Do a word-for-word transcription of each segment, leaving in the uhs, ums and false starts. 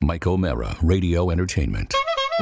Mike O'Mara Radio Entertainment.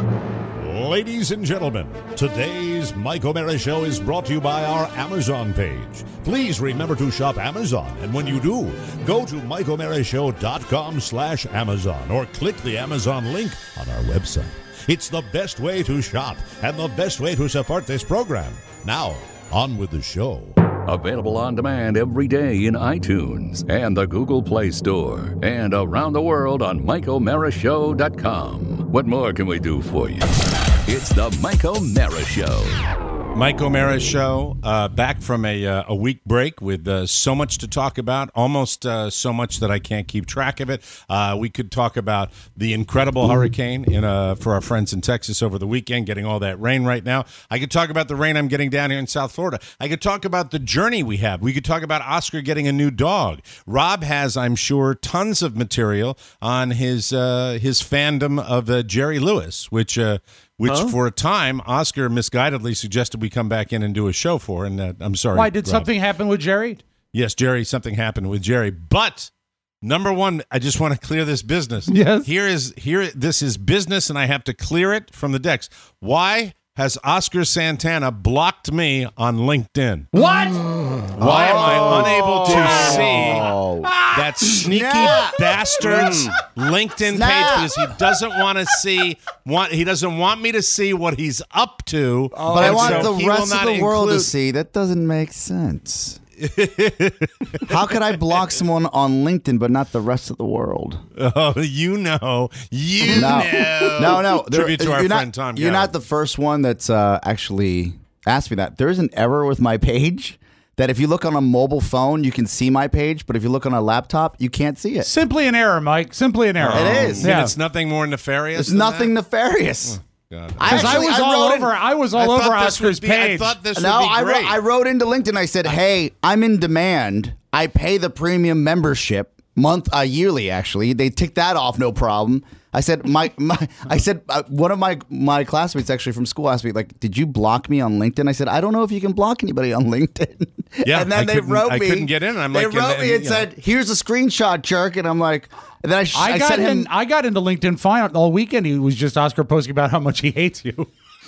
Ladies and gentlemen, today's Mike O'Mara Show is brought to you by our Amazon page. Please remember to shop Amazon, and when you do, go to mike o'mara show dot com slash Amazon or click the Amazon link on our website. It's the best way to shop and the best way to support this program. Now, on with the show. Available on demand every day in iTunes and the Google Play Store and around the world on mike o'mara show dot com. What more can we do for you? It's the Mike O'Mara Show. Mike O'Mara Show, uh, back from a uh, a week break with uh, so much to talk about, almost uh, so much that I can't keep track of it. Uh, we could talk about the incredible hurricane in uh, for our friends in Texas over the weekend, getting all that rain right now. I could talk about the rain I'm getting down here in South Florida. I could talk about the journey we have. We could talk about Oscar getting a new dog. Rob has, I'm sure, tons of material on his uh, his fandom of uh, Jerry Lewis, which... Uh, Which, huh? for a time, Oscar misguidedly suggested we come back in and do a show for. And uh, I'm sorry. Why, did Rob. something happen with Jerry? Yes, Jerry, something happened with Jerry. But, number one, I just want to clear this business. Yes. Here is, here. This is business, and I have to clear it from the decks. Why has Oscar Santana blocked me on LinkedIn? What? Why am I unable to see that sneaky Snap. bastard's LinkedIn Snap. page because he doesn't want to see want he doesn't want me to see what he's up to. But I and want so the he will rest of not the world to include- see. That doesn't make sense. How could I block someone on LinkedIn but not the rest of the world? Oh, you know, you No, know. no, no. There- Tribute to our you're friend not, Tom. You're Gallo. not the first one that's uh, actually asked me that. There's an error with my page that if you look on a mobile phone, you can see my page, but if you look on a laptop, you can't see it. Simply an error, Mike. Simply an error. It is. And Yeah. it's nothing more nefarious. It's than nothing that? nefarious. God. Because I actually- was I all wrote over. in- I was I all over thought this would Oscar's be- I page. thought this No, would be I, great. wrote, I wrote into LinkedIn. I said, "Hey, I'm in demand. I pay the premium membership month, uh, yearly. Actually, they tick that off, no problem." I said, "My, my I said uh, one of my my classmates actually from school asked me, like, did you block me on LinkedIn?" I said, "I don't know if you can block anybody on LinkedIn." Yeah, and then I they couldn't- wrote I me. couldn't get in. I'm they like, wrote and- me and and, you know. said, "Here's a screenshot, jerk." And I'm like, and then I, sh- I, I got sent him. in. I got into LinkedIn fine all weekend. He was just Oscar posting about how much he hates you.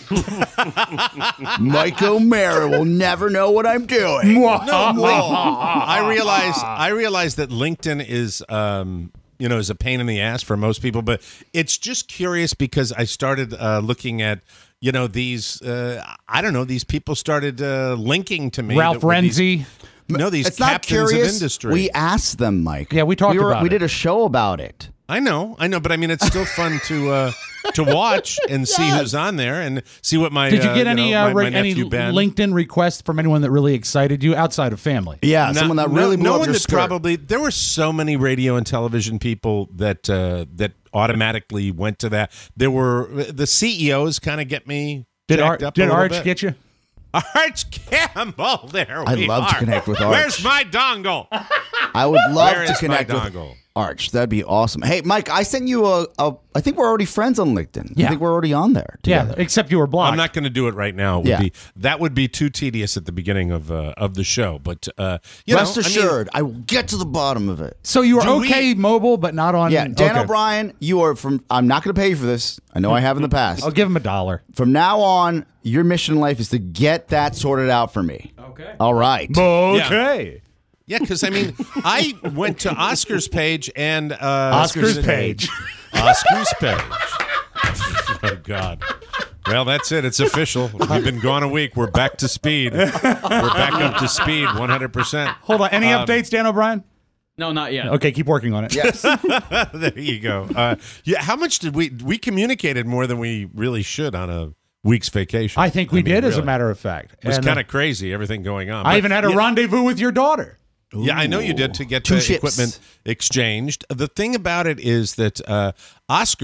Mike O'Mara will never know what I'm doing. No, I realize I realize that LinkedIn is um, you know is a pain in the ass for most people, but it's just curious because I started uh, looking at you know these uh, I don't know these people started uh, linking to me Ralph that were these- Renzi. no these It's not captains curious. of industry. We asked them, Mike. Yeah, we talked we were, about We it. did a show about it. I know, I know, but I mean it's still fun to uh, to watch and see who's on there and see what my Did you uh, get any know, uh, my, re- my any nephew Ben. LinkedIn requests from anyone that really excited you outside of family? Yeah, No- someone that no- really blew no up one your that skirt. probably there were so many radio and television people that uh, that automatically went to that. There were the C E Os kind of get me. Did jacked Arch, up a did little Arch bit. get you? Arch Campbell? There I'd we love to are. connect with Arch. Where's my dongle? I would love Where to is my connect with dongle? Arch. That'd be awesome. Hey, Mike, I sent you a. a I think we're already friends on LinkedIn. Yeah. I think we're already on there together. Yeah, except you were blocked. I'm not going to do it right now. It would Yeah. be, that would be too tedious at the beginning of uh, of the show. But uh, you Rest know, I mean, assured, I, will get to the bottom of it. So you were Do okay we- mobile, but not on. Yeah, Dan okay. O'Brien, you are from. I'm not going to pay you for this. I know I have in the past. I'll give him a dollar. From now on, your mission in life is to get that sorted out for me. Okay. All right. Okay. Yeah, because I mean, I went to Oscar's page and uh, Oscar's page. Oscar's page. Oh God. Well, that's it. It's official. We've been gone a week. We're back to speed. We're back up to speed, one hundred percent. Hold on. Any Um, updates, Dan O'Brien? No, not yet. Okay, keep working on it. Yes. There you go. Uh, yeah. How much did we we communicated more than we really should on a week's vacation? I think we mean, did, as a really. matter of fact. It was And, kind uh, of crazy. Everything going on. I But, even had a yeah, rendezvous with your daughter. Yeah, I know you did to get Two the ships. equipment exchanged. The thing about it is that uh, Oscar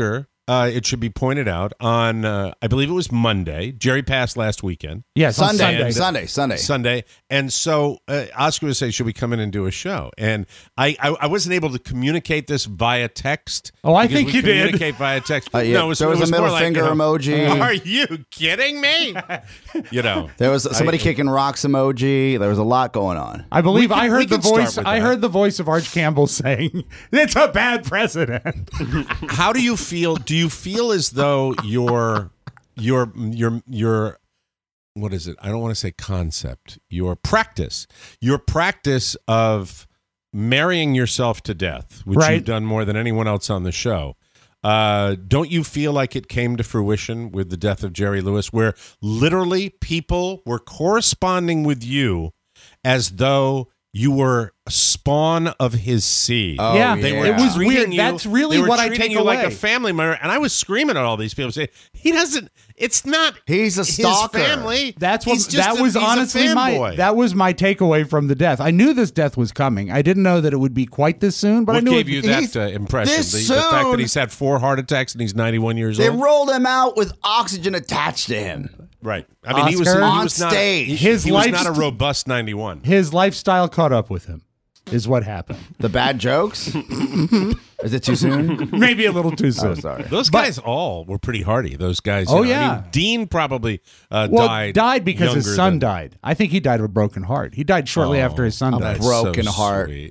uh, it should be pointed out, on, uh, I believe it was Monday. Jerry passed last weekend. Yes, on Sunday, Sunday. Sunday, Sunday. Sunday. And so uh, Oscar was saying, should we come in and do a show? And I, I, I wasn't able to communicate this via text. Oh, I because think we you did. communicate via text. Uh, yeah, No, it was, there was it was a middle more like, finger you know, emoji. Are you kidding me? You know. There was somebody I- kicking rocks emoji. There was a lot going on. I believe We can- I we heard the can start voice. with I that. heard the voice of Arch Campbell saying, "It's a bad precedent." How do you feel? Do you feel as though your your your your what is it? I don't want to say concept. Your practice, your practice of marrying yourself to death, which Right. you've done more than anyone else on the show. Uh, don't you feel like it came to fruition with the death of Jerry Lewis, where literally people were corresponding with you as though you were a spawn of his seed? Oh, yeah, They were it was treating weird. you- That's really they were what I treating take you away. like a family member, and I was screaming at all these people, saying he doesn't. It's not. He's a his stalker. family. That's what He's just that a- was he's a honestly my fanboy. that was my takeaway from the death. I knew this death was coming. I didn't know that it would be quite this soon, but I What knew gave it, you he's- that uh, impression? this The, the fact soon- that he's had four heart attacks and he's ninety-one years They old. rolled him out with oxygen attached to him. Right. I mean, he was, Oscar? he On was not. stage. He, His he was life's- not a robust ninety-one. his lifestyle caught up with him. Is what happened. The bad jokes? Is it too soon? Maybe a little too soon. Oh, sorry. Those But- guys all were pretty hardy. Those guys. Oh, you know, I yeah. mean, Dean probably uh, Well, died. because his younger son than- died. I think he died of a broken heart. He died shortly Oh, after his son died. that's Broken so heart. sweet.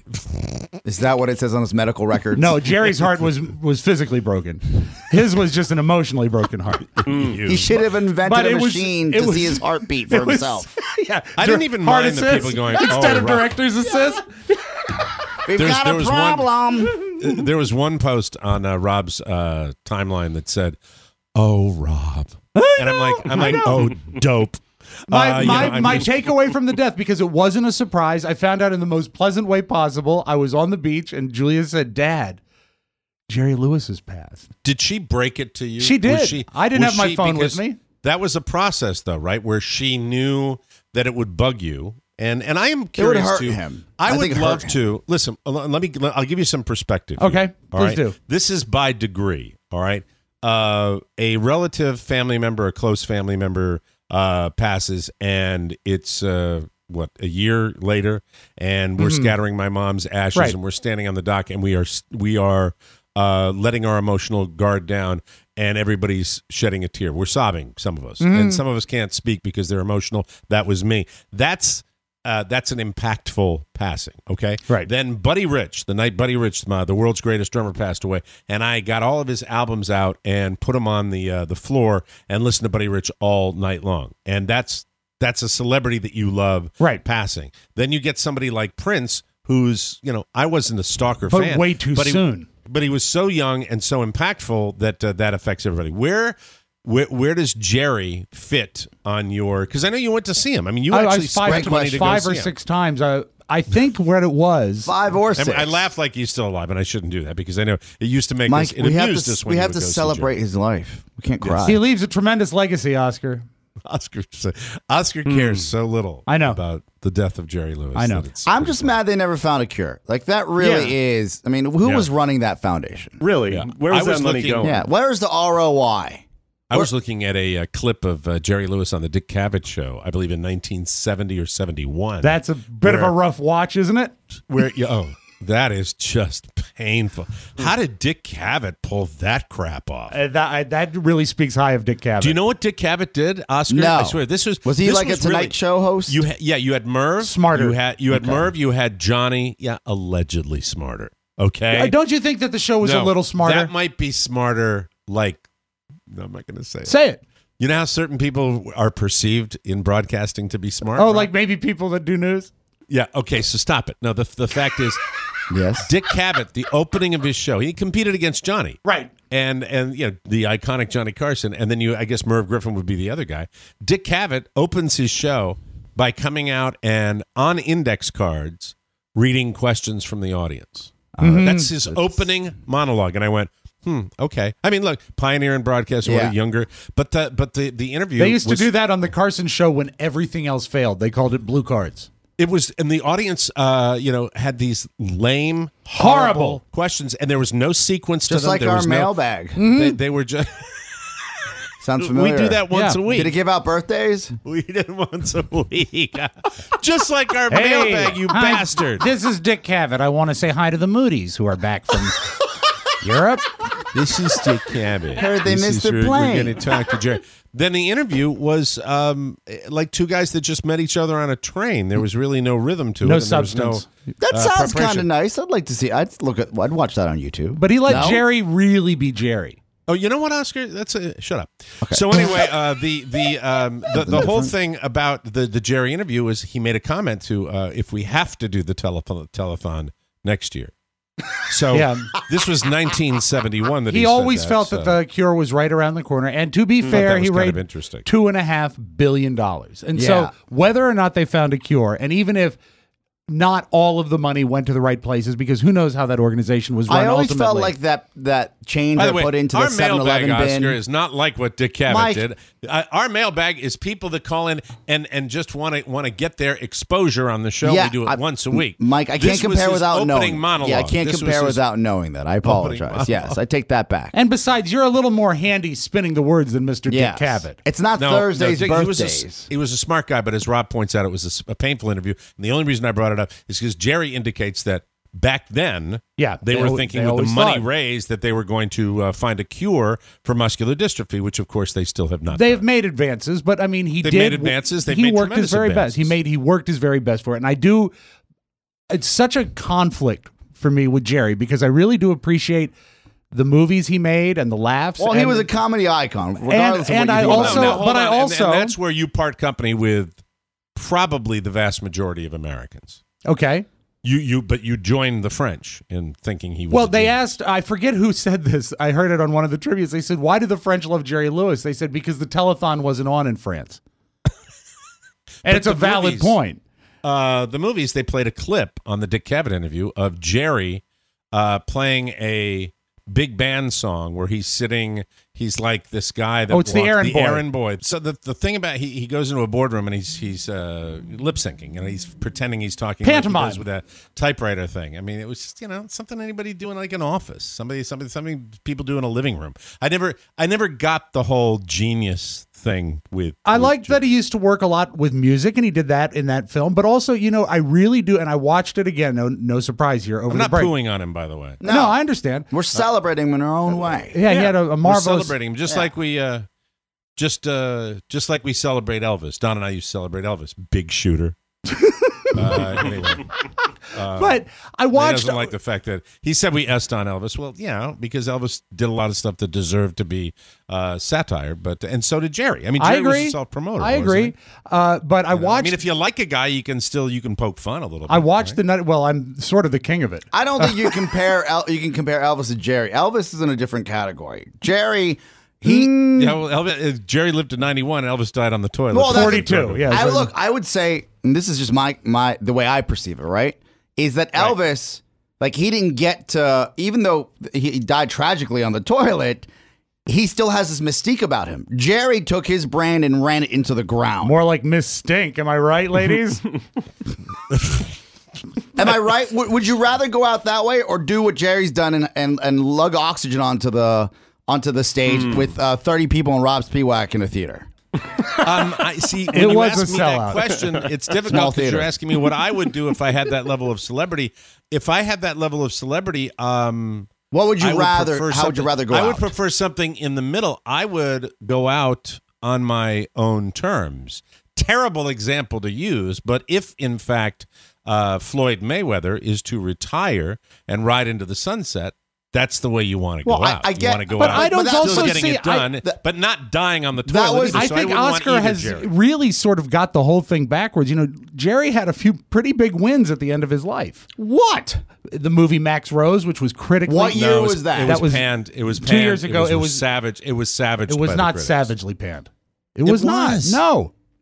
Is that what it says on his medical records? No, Jerry's heart was was physically broken. His was just an emotionally broken heart. He should have invented But a it was- machine it to was- see his heartbeat for It was- himself. yeah, I didn't even heart mind the assist people going, instead "Oh, of right." director's assist. We've There's- got there a was one- problem. There was one post on uh, Rob's uh, timeline that said, "Oh, Rob," and I'm like, I'm I like, know. "Oh, dope." My Uh, you my, know, I'm my just- takeaway from the death, because it wasn't a surprise. I found out in the most pleasant way possible. I was on the beach and Julia said, "Dad, Jerry Lewis has passed." Did she break it to you? She did. Was she, I didn't was have my she- phone with because me. That was a process, though, right? Where she knew that it would bug you, and and I am would curious hurt to. him. I, I would think it hurt love him. to listen. uh, Let me. I'll give you some perspective. here, Okay, all please right? do. This is by degree. All right. Uh, a relative family member, a close family member, uh, passes, and it's uh, what a year later, and we're scattering my mom's ashes, Right. and we're standing on the dock, and we are we are uh, letting our emotional guard down, and everybody's shedding a tear. We're sobbing, some of us, and some of us can't speak because they're emotional. That was me. That's uh, that's an impactful passing. Okay, Right. Then Buddy Rich, the night Buddy Rich, uh, the world's greatest drummer, passed away, and I got all of his albums out and put them on the uh, the floor and listened to Buddy Rich all night long. And that's that's a celebrity that you love, Right. Passing. Then you get somebody like Prince, who's, you know, I wasn't a stalker But fan, way too but he- soon. but he was so young and so impactful that uh, that affects everybody. Where, where where does Jerry fit on your? Because I know you went to see him. I mean, you I, I actually was five, spent money to go five see or him. six times. I I think where it was. Five or I, six. mean, I laugh like he's still alive, and I shouldn't do that because I know it used to make Mike, us. It we have amused to, us when we you have would to go see celebrate Jerry. his life. We can't cry. He leaves a tremendous legacy, Oscar. Oscar. Oscar cares so little. I know. about the death of Jerry Lewis. I know. that it's I'm just mad they never found a cure. Like, that really Yeah. is. I mean, who Yeah. was running that foundation? Really? Yeah. Where I was was that money looking- going? Yeah. Where's the R O I? I was looking at a, uh clip of uh, Jerry Lewis on the Dick Cavett show, I believe in nineteen seventy or seventy-one. That's a bit of a Where- rough watch, isn't it? where yeah, oh, that is just painful. How did Dick Cavett pull that crap off? Uh, that I, that really speaks high of Dick Cavett. Do you know what Dick Cavett did, Oscar? No. I swear, this was Was he this like a Tonight really- Show host? You ha- yeah, you had Merv, Smarter. You had you had Merv, you had Johnny, yeah, allegedly smarter. Okay, Uh, Don't you think that the show was a No, little smarter? That might be smarter. Like, no, I'm not going to say. it. Say it. You know how certain people are perceived in broadcasting to be smart? Oh, right? like maybe people that do news. yeah. Okay, so stop it. No, the the fact is, yes. Dick Cavett, the opening of his show, he competed against Johnny. Right. And and you know the iconic Johnny Carson, and then you I guess Merv Griffin would be the other guy. Dick Cavett opens his show by coming out and on index cards reading questions from the audience. Uh, that's his opening monologue, and I went, hmm, okay. I mean, look, pioneer in broadcast, Yeah. younger, but the but the the interview They used was, to do that on the Carson show when everything else failed. They called it blue cards. It was, and the audience, uh, you know, had these lame, Horrible. horrible questions, and there was no sequence to Just them. like there our was no- mailbag. They, they were just. Sounds familiar. We do that once Yeah. a week. Did it give out birthdays? We did it once a week. Just like our Hey, mailbag, you hi, bastard. This is Dick Cavett. I want to say hi to the Moody's who are back from Europe. This is Dick Cavett. Heard they This missed is- their we're- plane. We're going to talk to Jerry. Then the interview was um, like two guys that just met each other on a train. There was really no rhythm to No it. and there was substance. That uh, sounds kind of preparation. nice. I'd like to see. I'd look at. I'd watch that on YouTube. But he let No? Jerry really be Jerry. Oh, you know what, Oscar? That's a shut up. So anyway, uh, the the um, the, the whole thing about the the Jerry interview was he made a comment to uh, if we have to do the telethon telethon next year. So Yeah. this was nineteen seventy-one that he, He said always that, felt so. that the cure was right around the corner. And to be thought fair, that was he kind of raised interesting. two and a half billion dollars. And Yeah. so whether or not they found a cure, and even if not all of the money went to the right places, because who knows how that organization was run I always ultimately. felt like that that change By I the way, put into our the seven mailbag, eleven bin. Oscar, is not like what Dick Cavett Mike. did. Uh, our mailbag is people that call in and, and just want to want to get their exposure on the show. Yeah, we do it I- once a week. Mike, I This can't was compare his without opening knowing. monologue. Yeah, I can't This was compare his without knowing that. I opening apologize. Yes, I take that back. And besides, you're a little more handy spinning the words than Mister Yes. Dick Cavett. It's not No, Thursday's no, Dick- he was, birthdays. a, he was a smart guy, but as Rob points out, it was a s- a, painful interview. And the only reason I brought it up is because Jerry indicates that back then, Yeah, they, they were al- thinking they with the always money thought. raised that they were going to uh, find a cure for muscular dystrophy, which of course they still have not. They've done. made advances, but I mean, he They've did made advances. They've he made worked his tremendous very best. He advances. made he worked his very best for it, and I do. It's such a conflict for me with Jerry because I really do appreciate the movies he made and the laughs. Well, he and- was a comedy icon, regardless and of what I you think also- about No, him. hold but I on. And- also- and that's where you part company with probably the vast majority of Americans. okay. You you but you joined the French in thinking he was. Well, a they genius. asked. I forget who said this. I heard it on one of the tributes. They said, "Why do the French love Jerry Lewis?" They said because the telethon wasn't on in France, and it's a the valid movies- point. uh, the movies, they played a clip on the Dick Cavett interview of Jerry uh, playing a big band song where he's sitting. He's like this guy that Oh, it's the walks- errand boy. errand boy. So the the thing about he he goes into a boardroom and he's he's uh, lip syncing and he's pretending he's talking Pantomime. like he does with a typewriter thing. I mean, it was just, you know, something anybody do in like an office. Somebody somebody something people do in a living room. I never I never got the whole genius thing with. I with like Jerry. that he used to work a lot with music, and he did that in that film. But also, you know, I really do, and I watched it again. No, no surprise here over I'm the not break. pooing on him, by the way. No, I understand. We're celebrating him in our own way. Yeah, he had a, a We're marvelous. celebrating him just like we uh just uh just like we celebrate Elvis. Don and I used to celebrate Elvis. Big shooter. uh, anyway, But I he watched. doesn't like the fact that he said we est on Elvis. Well, yeah, because Elvis did a lot of stuff that deserved to be uh, satire, but and so did Jerry. I mean, Jerry I agree. was a self-promoter. I wasn't agree. he? Uh, but I I watched. mean, if you like a guy, you can still you can poke fun a little bit. I watched right? the night. Well, I'm sort of the king of it. I don't think you compare El- you can compare Elvis to Jerry. Elvis is in a different category. Jerry, he Yeah, well, Elvis, uh, Jerry lived to ninety-one. Elvis died on the toilet. Well, that's- forty-two. Yeah. I so- look. I would say, and this is just my my the way I perceive it. Right, is that Elvis? Like he didn't get to, even though he died tragically on the toilet, he still has this mystique about him. Jerry took his brand and ran it into the ground. More like Miss Stink. Am I right, ladies? Am I right? W- would you rather go out that way or do what Jerry's done and and, and lug oxygen onto the onto the stage Hmm. with uh, thirty people in Rob Spiewak in a theater? Um, I see. When It you was ask a me sellout. that question, it's Small difficult because theater. you're asking me what I would do if I had that level of celebrity. If I had that level of celebrity, um, What would you I would rather? prefer How would you something- rather go I out? would prefer something in the middle. I would go out on my own terms. Terrible example to use, but if in fact uh, Floyd Mayweather is to retire and ride into the sunset, that's the way you want to go Well, I- out. I you get- want to go but out, I don't still also getting see- it done, I- th- but not dying on the That toilet. was- either, I so think wouldn't want Oscar either, has Jerry. really sort of got the whole thing backwards. You know, Jerry had a few pretty big wins at the end of his life. what? The movie Max Rose, which was critically. What year No, it was that? It That was, was panned. It was two panned. years ago, It was, it was- savage. It was savage. It was by the not critics. savagely panned. It was not. was. No.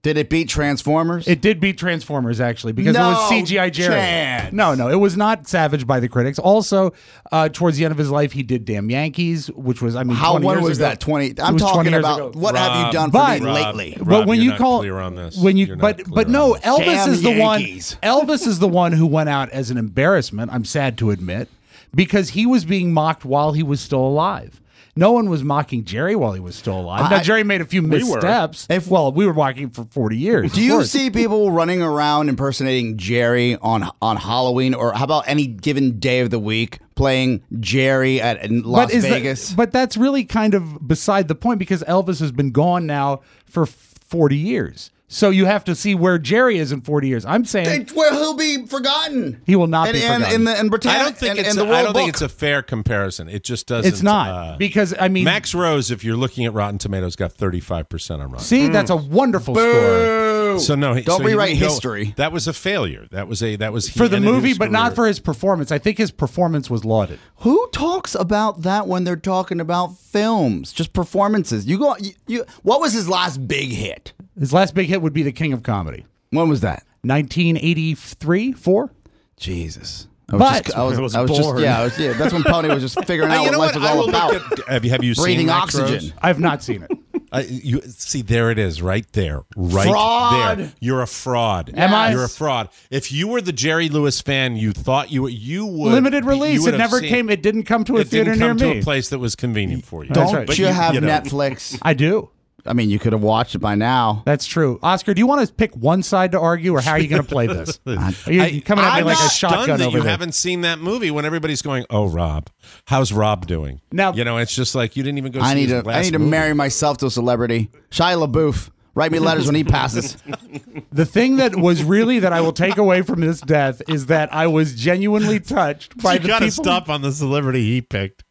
Did it beat Transformers? It did beat Transformers, actually, because No it was C G I Jerry. chance. No, no, it was not savaged by the critics. Also, uh, towards the end of his life, he did Damn Yankees, which was, I mean, How twenty when years was ago. that? twenty. It I'm was twenty talking years about ago. what have you Rob, done for But- me Rob, lately? Rob, But when you're you not call clear on this. when you You're not but clear but on no, this. Elvis Damn is the Yankees. one. Elvis is the one who went out as an embarrassment. I'm sad to admit, because he was being mocked while he was still alive. No one was mocking Jerry while he was still alive. Now I- Jerry made a few were. missteps. If well, we were mocking for forty years. Do of you course. see people running around impersonating Jerry on on Halloween, or how about any given day of the week playing Jerry at in Las but is that- Vegas? but that's really kind of beside the point, because Elvis has been gone now for forty years. So you have to see where Jerry is in forty years. I'm saying It- well, he'll be forgotten. He will not and, be and, forgotten. In the in Britannia, I don't think and, it's. and a- the World I don't think Book. it's a fair comparison. It just doesn't. it's not uh, because I mean Max Rose, if you're looking at Rotten Tomatoes, got thirty-five percent on Rotten. see, that's a wonderful score Boo. So no, he- Don't so he rewrite didn't go- history. That was a failure. That was a that was he for the ended movie, his but not career. for his performance. I think his performance was lauded. Who talks about that when they're talking about films? Just performances. You go. You, you. What was his last big hit? His last big hit would be The King of Comedy, When was that? nineteen eighty-three, four. Jesus. I was But- just, I was, I was I was just, born. yeah, I was, yeah, that's when Pony was just figuring Uh, out you know what what? life was I all will about. look at. Have you have you Breathing seen Max oxygen. Rose? I have not seen it. Uh, you see, there it is, right there, right Fraud. there. You're a fraud. Am I? You're a fraud. If you were the Jerry Lewis fan, you thought you were, you would Limited you release. would It have never seen- came. It didn't come to a It theater didn't near come to me. a place that was convenient for you. That's Don't right. But you, you- have you know. Netflix? I do. I mean, you could have watched it by now. That's true. Oscar, do you want to pick one side to argue, or how are you going to play this? Are you I- coming at me I'm like a stunned shotgun that over you there? haven't seen that movie when everybody's going, "Oh, Rob, how's Rob doing?" Now- you know, it's just like you didn't even go. I see need his to. I last need to movie. marry myself to a celebrity. Shia LaBeouf. Write me letters when he passes. The thing that was really that I will take away from this death is that I was genuinely touched by You the gotta people. stop on the celebrity he picked.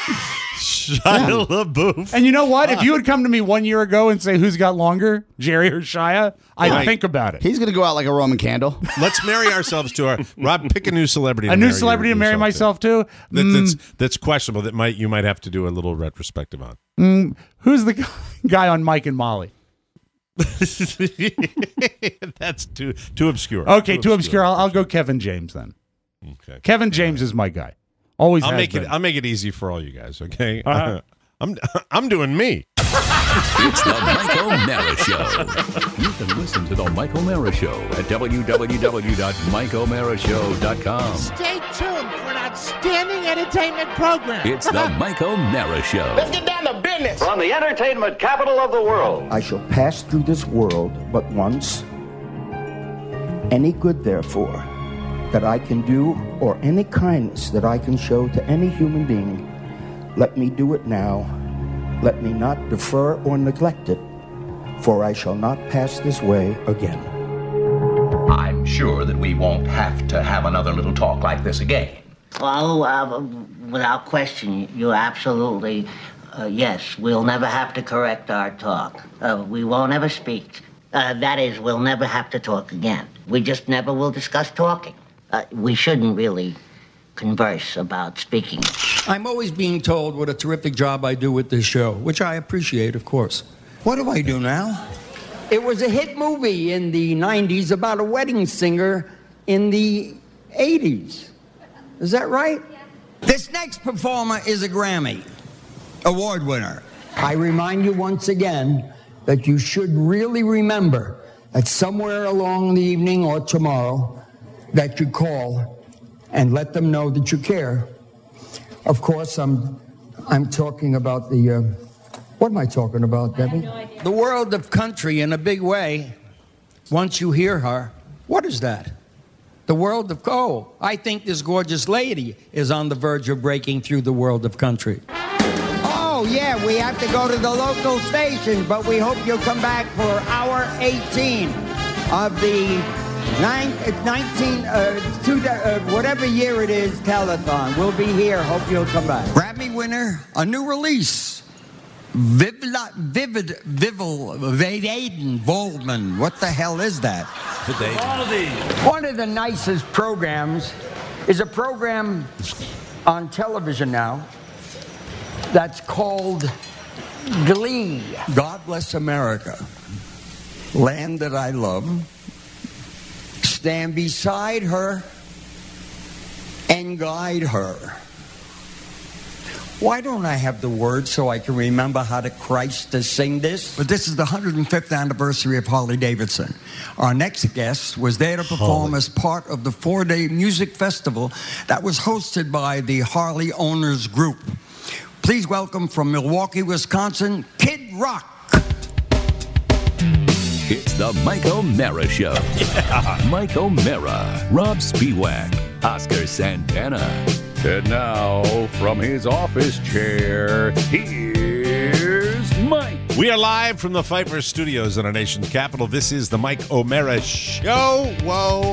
Shia LaBeouf. And you know what? If you had come to me one year ago and say who's got longer, Jerry or Shia, I'd Right. think about it. He's gonna go out like a Roman candle. Let's marry ourselves to our Rob. Pick a new celebrity. A to new marry celebrity to marry yourself myself to. That, Mm, that's that's questionable. That might you might have to do a little retrospective on. who's the guy on Mike and Molly? That's too too obscure. Okay, too obscure. I'll, I'll go Kevin James then. Okay. Kevin James is my guy. Always I'll has make been. it. I'll make it easy for all you guys. Okay. Uh-huh. I'm I'm doing me. It's the Mike O'Mara Show. You can listen to the Mike O'Mara Show at w w w dot mike o'mara show dot com. Stay tuned for an outstanding entertainment program. It's the Mike O'Mara Show. Let's get down to business. From the entertainment capital of the world. I shall pass through this world but once. Any good, therefore, that I can do, or any kindness that I can show to any human being, let me do it now. Let me not defer or neglect it, for I shall not pass this way again. I'm sure that we won't have to have another little talk like this again. Well, uh, without question, you're absolutely, uh, yes, we'll never have to correct our talk. Uh, we won't ever speak. Uh, that is, we'll never have to talk again. We just never will discuss talking. Uh, we shouldn't really converse about speaking. I'm always being told what a terrific job I do with this show, which I appreciate, of course. What do I do now? It was a hit movie in the nineties about a wedding singer in the eighties. Is that right? This next performer is a Grammy Award winner. I remind you once again that you should really remember that somewhere along the evening or tomorrow that you call and let them know that you care. Of course, I'm, I'm talking about the, uh, what am I talking about, Debbie? The world of country in a big way. Once you hear her, what is that? The world of, oh, I think this gorgeous lady is on the verge of breaking through the world of country. Oh, yeah, we have to go to the local station, but we hope you'll come back for hour eighteen of the nine, nineteen, uh, two, uh, whatever year it is, telethon. We'll be here. Hope you'll come back. Grammy winner, a new release. Vivid, vivid, vivid, Vaden Voldman. What the hell is that? One of the nicest programs is a program on television now that's called Glee. God bless America. land that I love, stand beside her, and guide her. Why don't I have the words so I can remember how to Christ to sing this? But this is the one hundred fifth anniversary of Harley Davidson. Our next guest was there to perform as part of the four-day music festival that was hosted by the Harley Owners Group. Please welcome from Milwaukee, Wisconsin, Kid Rock. It's the Mike O'Mara Show. Yeah. Mike O'Mara, Rob Spiewak, Oscar Santana. And now, from his office chair, here's Mike. We are live from the Pfeiffer Studios in our nation's capital. This is the Mike O'Mara Show. Whoa,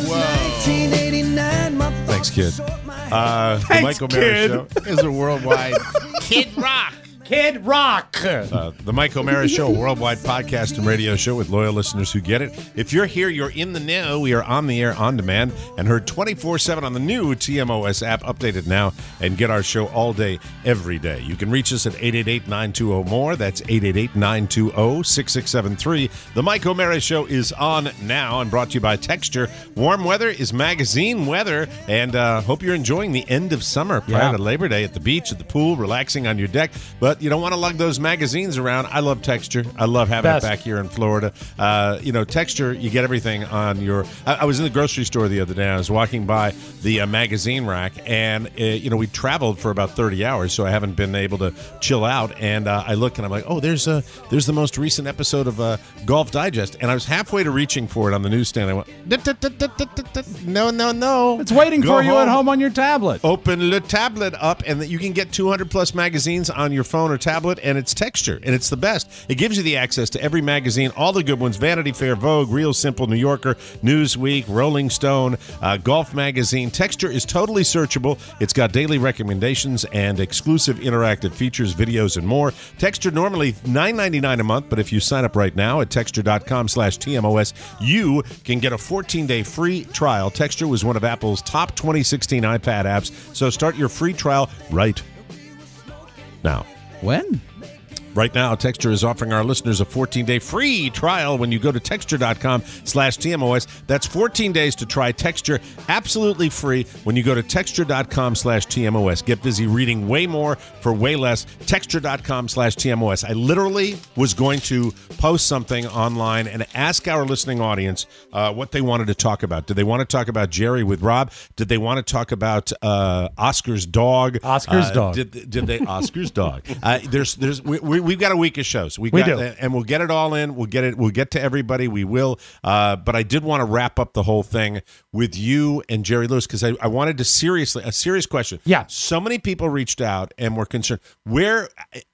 whoa. Thanks, kid. Uh, the Thanks, Mike O'Mara kid. Show is a worldwide Kid Rock. Kid Rock. Uh, the Mike O'Mara Show, a worldwide podcast and radio show with loyal listeners who get it. If you're here, you're in the know. We are on the air, on demand, and heard twenty-four seven on the new T M O S app. Updated now and get our show all day, every day. You can reach us at eight eight eight, nine two zero, more. That's eight eight eight, nine two zero, six six seven three. The Mike O'Mara Show is on now and brought to you by Texture. Warm weather is magazine weather, and uh, hope you're enjoying the end of summer prior Yeah. to Labor Day at the beach, at the pool, relaxing on your deck. But you don't want to lug those magazines around. I love Texture. I love having Best. it back here in Florida. Uh, you know, Texture, you get everything on your... I, I was in the grocery store the other day. I was walking by the uh, magazine rack, and, uh, you know, we traveled for about thirty hours, so I haven't been able to chill out. And uh, I look, and I'm like, oh, there's uh, there's the most recent episode of uh, Golf Digest. And I was halfway to reaching for it on the newsstand. I went, no, no, no. It's waiting Go for you at home on your tablet. Open the tablet up, and you can get two hundred plus magazines on your phone or tablet, and it's Texture, and it's the best. It gives you the access to every magazine, all the good ones: Vanity Fair, Vogue, Real Simple, New Yorker, Newsweek, Rolling Stone, uh, Golf Magazine. Texture is totally searchable. It's got daily recommendations and exclusive interactive features, videos, and more. Texture normally nine ninety-nine a month, but if you sign up right now at texture.com slash TMOS, you can get a fourteen day free trial. Texture was one of Apple's top twenty sixteen iPad apps, so start your free trial right now. When? Right now, Texture is offering our listeners a fourteen day free trial when you go to texture.com slash TMOS. That's fourteen days to try Texture absolutely free when you go to texture.com slash TMOS. Get busy reading way more for way less. Texture.com slash TMOS. I literally was going to post something online and ask our listening audience uh, what they wanted to talk about. Did they want to talk about Jerry with Rob? Did they want to talk about uh, Oscar's dog? Oscar's Uh, dog. Did, did they? Oscar's dog. Uh, there's, there's, we, we, we've got a week of shows. We, We got, do. and we'll get it all in. We'll get it. We'll get to everybody. We will. Uh, but I did want to wrap up the whole thing with you and Jerry Lewis because I, I wanted to seriously a serious question. Yeah. So many people reached out and were concerned. Where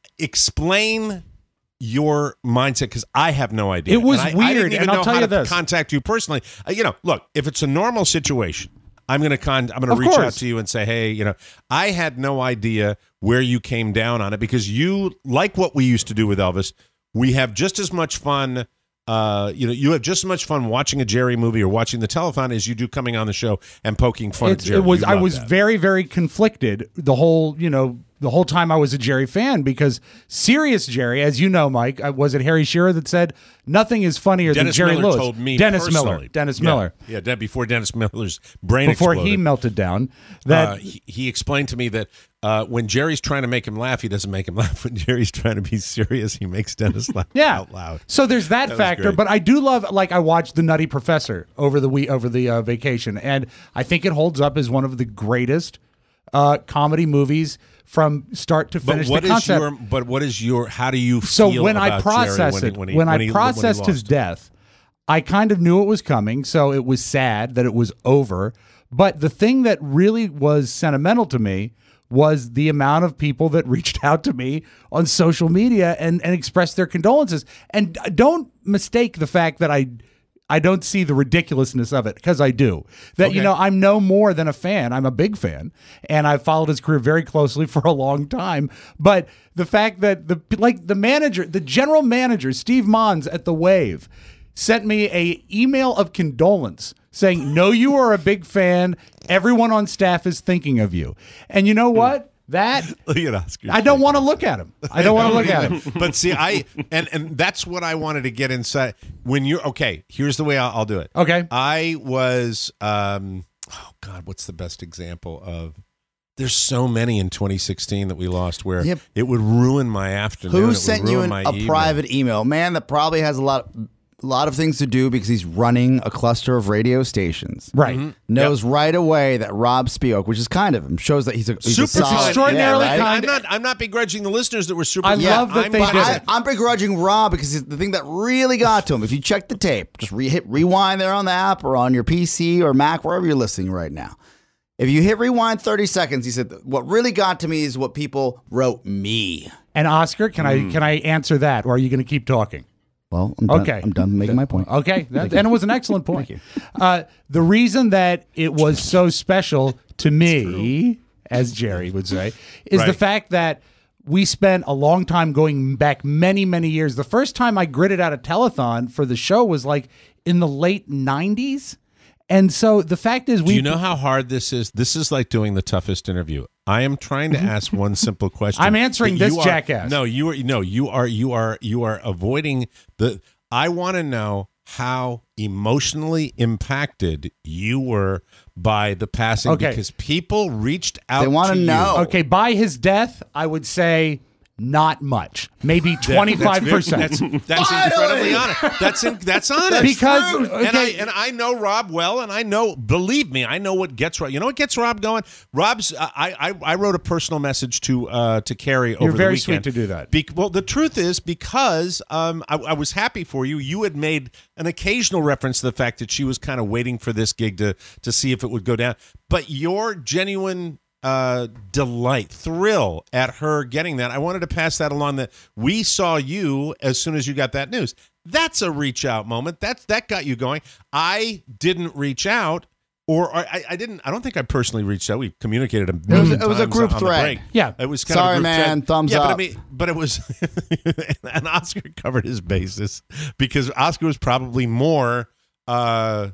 explain your mindset because I have no idea. It was and I, weird, I didn't even and I'll know tell how you to this. contact you personally. Uh, you know, look, if it's a normal situation, I'm going to con. I'm going to Of reach out course. to you and say, hey, you know, I had no idea where you came down on it because you, like what we used to do with Elvis, we have just as much fun. Uh, you know, you have just as much fun watching a Jerry movie or watching the telethon as you do coming on the show and poking fun It's, at Jerry. it was You I love was that. very very conflicted the whole you know the whole time I was a Jerry fan because serious Jerry, as you know, Mike, uh, was it Harry Shearer that said nothing is funnier Dennis than Jerry Miller Lewis? told me Dennis personally. Miller, Dennis Yeah. Miller, yeah, De- before Dennis Miller's brain before exploded. he melted down. That uh, he, he explained to me that uh, when Jerry's trying to make him laugh, he doesn't make him laugh. When Jerry's trying to be serious, he makes Dennis laugh yeah, out loud. So there's that, That was factor, great. but I do love like I watched The Nutty Professor over the week over the uh, vacation, and I think it holds up as one of the greatest uh, comedy movies from start to But finish. what the is concept. your? But what is your? How do you So feel when I about process Jerry it, when, he- when, when I he, processed when he his lost? death, I kind of knew it was coming. So it was sad that it was over. But the thing that really was sentimental to me was the amount of people that reached out to me on social media and, and expressed their condolences. And don't mistake the fact that I I don't see the ridiculousness of it, because I do. That, Okay. you know, I'm no more than a fan. I'm a big fan, and I've followed his career very closely for a long time. But the fact that the like the manager, the general manager, Steve Mons at the Wave, sent me a email of condolence saying, "No, you are a big fan. Everyone on staff is thinking of you." And you know what? That Look at Oscar. I don't want to look at him. I don't want to look at him. But see, I and and that's what I wanted to get inside. When you're okay, here's the way I'll, I'll do it. Okay. I was. Um, oh God, what's the best example of? There's so many in twenty sixteen that we lost where Yep. it would ruin my afternoon. It Who would sent you ruin an, my a evening. private email? Man, that probably has a lot, a lot of things to do because he's running a cluster of radio stations. Right. Mm-hmm. Knows right away that Rob Spielk, which is kind of him, shows that he's a, he's a Super solid, extraordinarily yeah, right? kind. I'm not. I'm not begrudging the listeners that were super. I yeah, love that I'm they by- did I, it. I'm begrudging Rob because it's the thing that really got to him. If you check the tape, just re- hit rewind there on the app or on your P C or Mac, wherever you're listening right now. If you hit rewind thirty seconds, he said, what really got to me is what people wrote me. And Oscar, can I can I answer that, or are you going to keep talking? Well, I'm done, Okay. I'm done making my point. Okay, that, and it was an excellent point. Uh, the reason that it was so special to me, as Jerry would say, is the Right. fact that we spent a long time going back many, many years. The first time I gridded out a telethon for the show was like in the late nineties. And so the fact is, we Do you know how hard this is? This is like doing the toughest interview. I am trying to ask one simple question. I'm answering But this you are- jackass. No, you are no, you are you are you are avoiding the I want to know how emotionally impacted you were by the passing Okay. because people reached out They wanna to you. know. Okay, by his death, I would say not much, maybe twenty-five percent. That's, that's incredibly honest. That's in, that's honest. Because- and I okay. and I know Rob well, and I know, believe me, I know what gets Rob. You know what gets Rob going? Rob's. I I, I wrote a personal message to uh, to Carrie over You're the very weekend. sweet to do that. Be, well, the truth is because um, I, I was happy for you. You had made an occasional reference to the fact that she was kind of waiting for this gig to to see if it would go down, but your genuine uh delight, thrill at her getting that, I wanted to pass that along, that we saw you as soon as you got that news. That's a reach out moment. That's that got you going. I didn't reach out, or, or I, I didn't I don't think I personally reached out. We communicated a million it was a times group on the thread. break. Yeah. It was kind Sorry, of a group man. thread. Thumbs yeah, up. but I mean, but it was and Oscar covered his bases because Oscar was probably more uh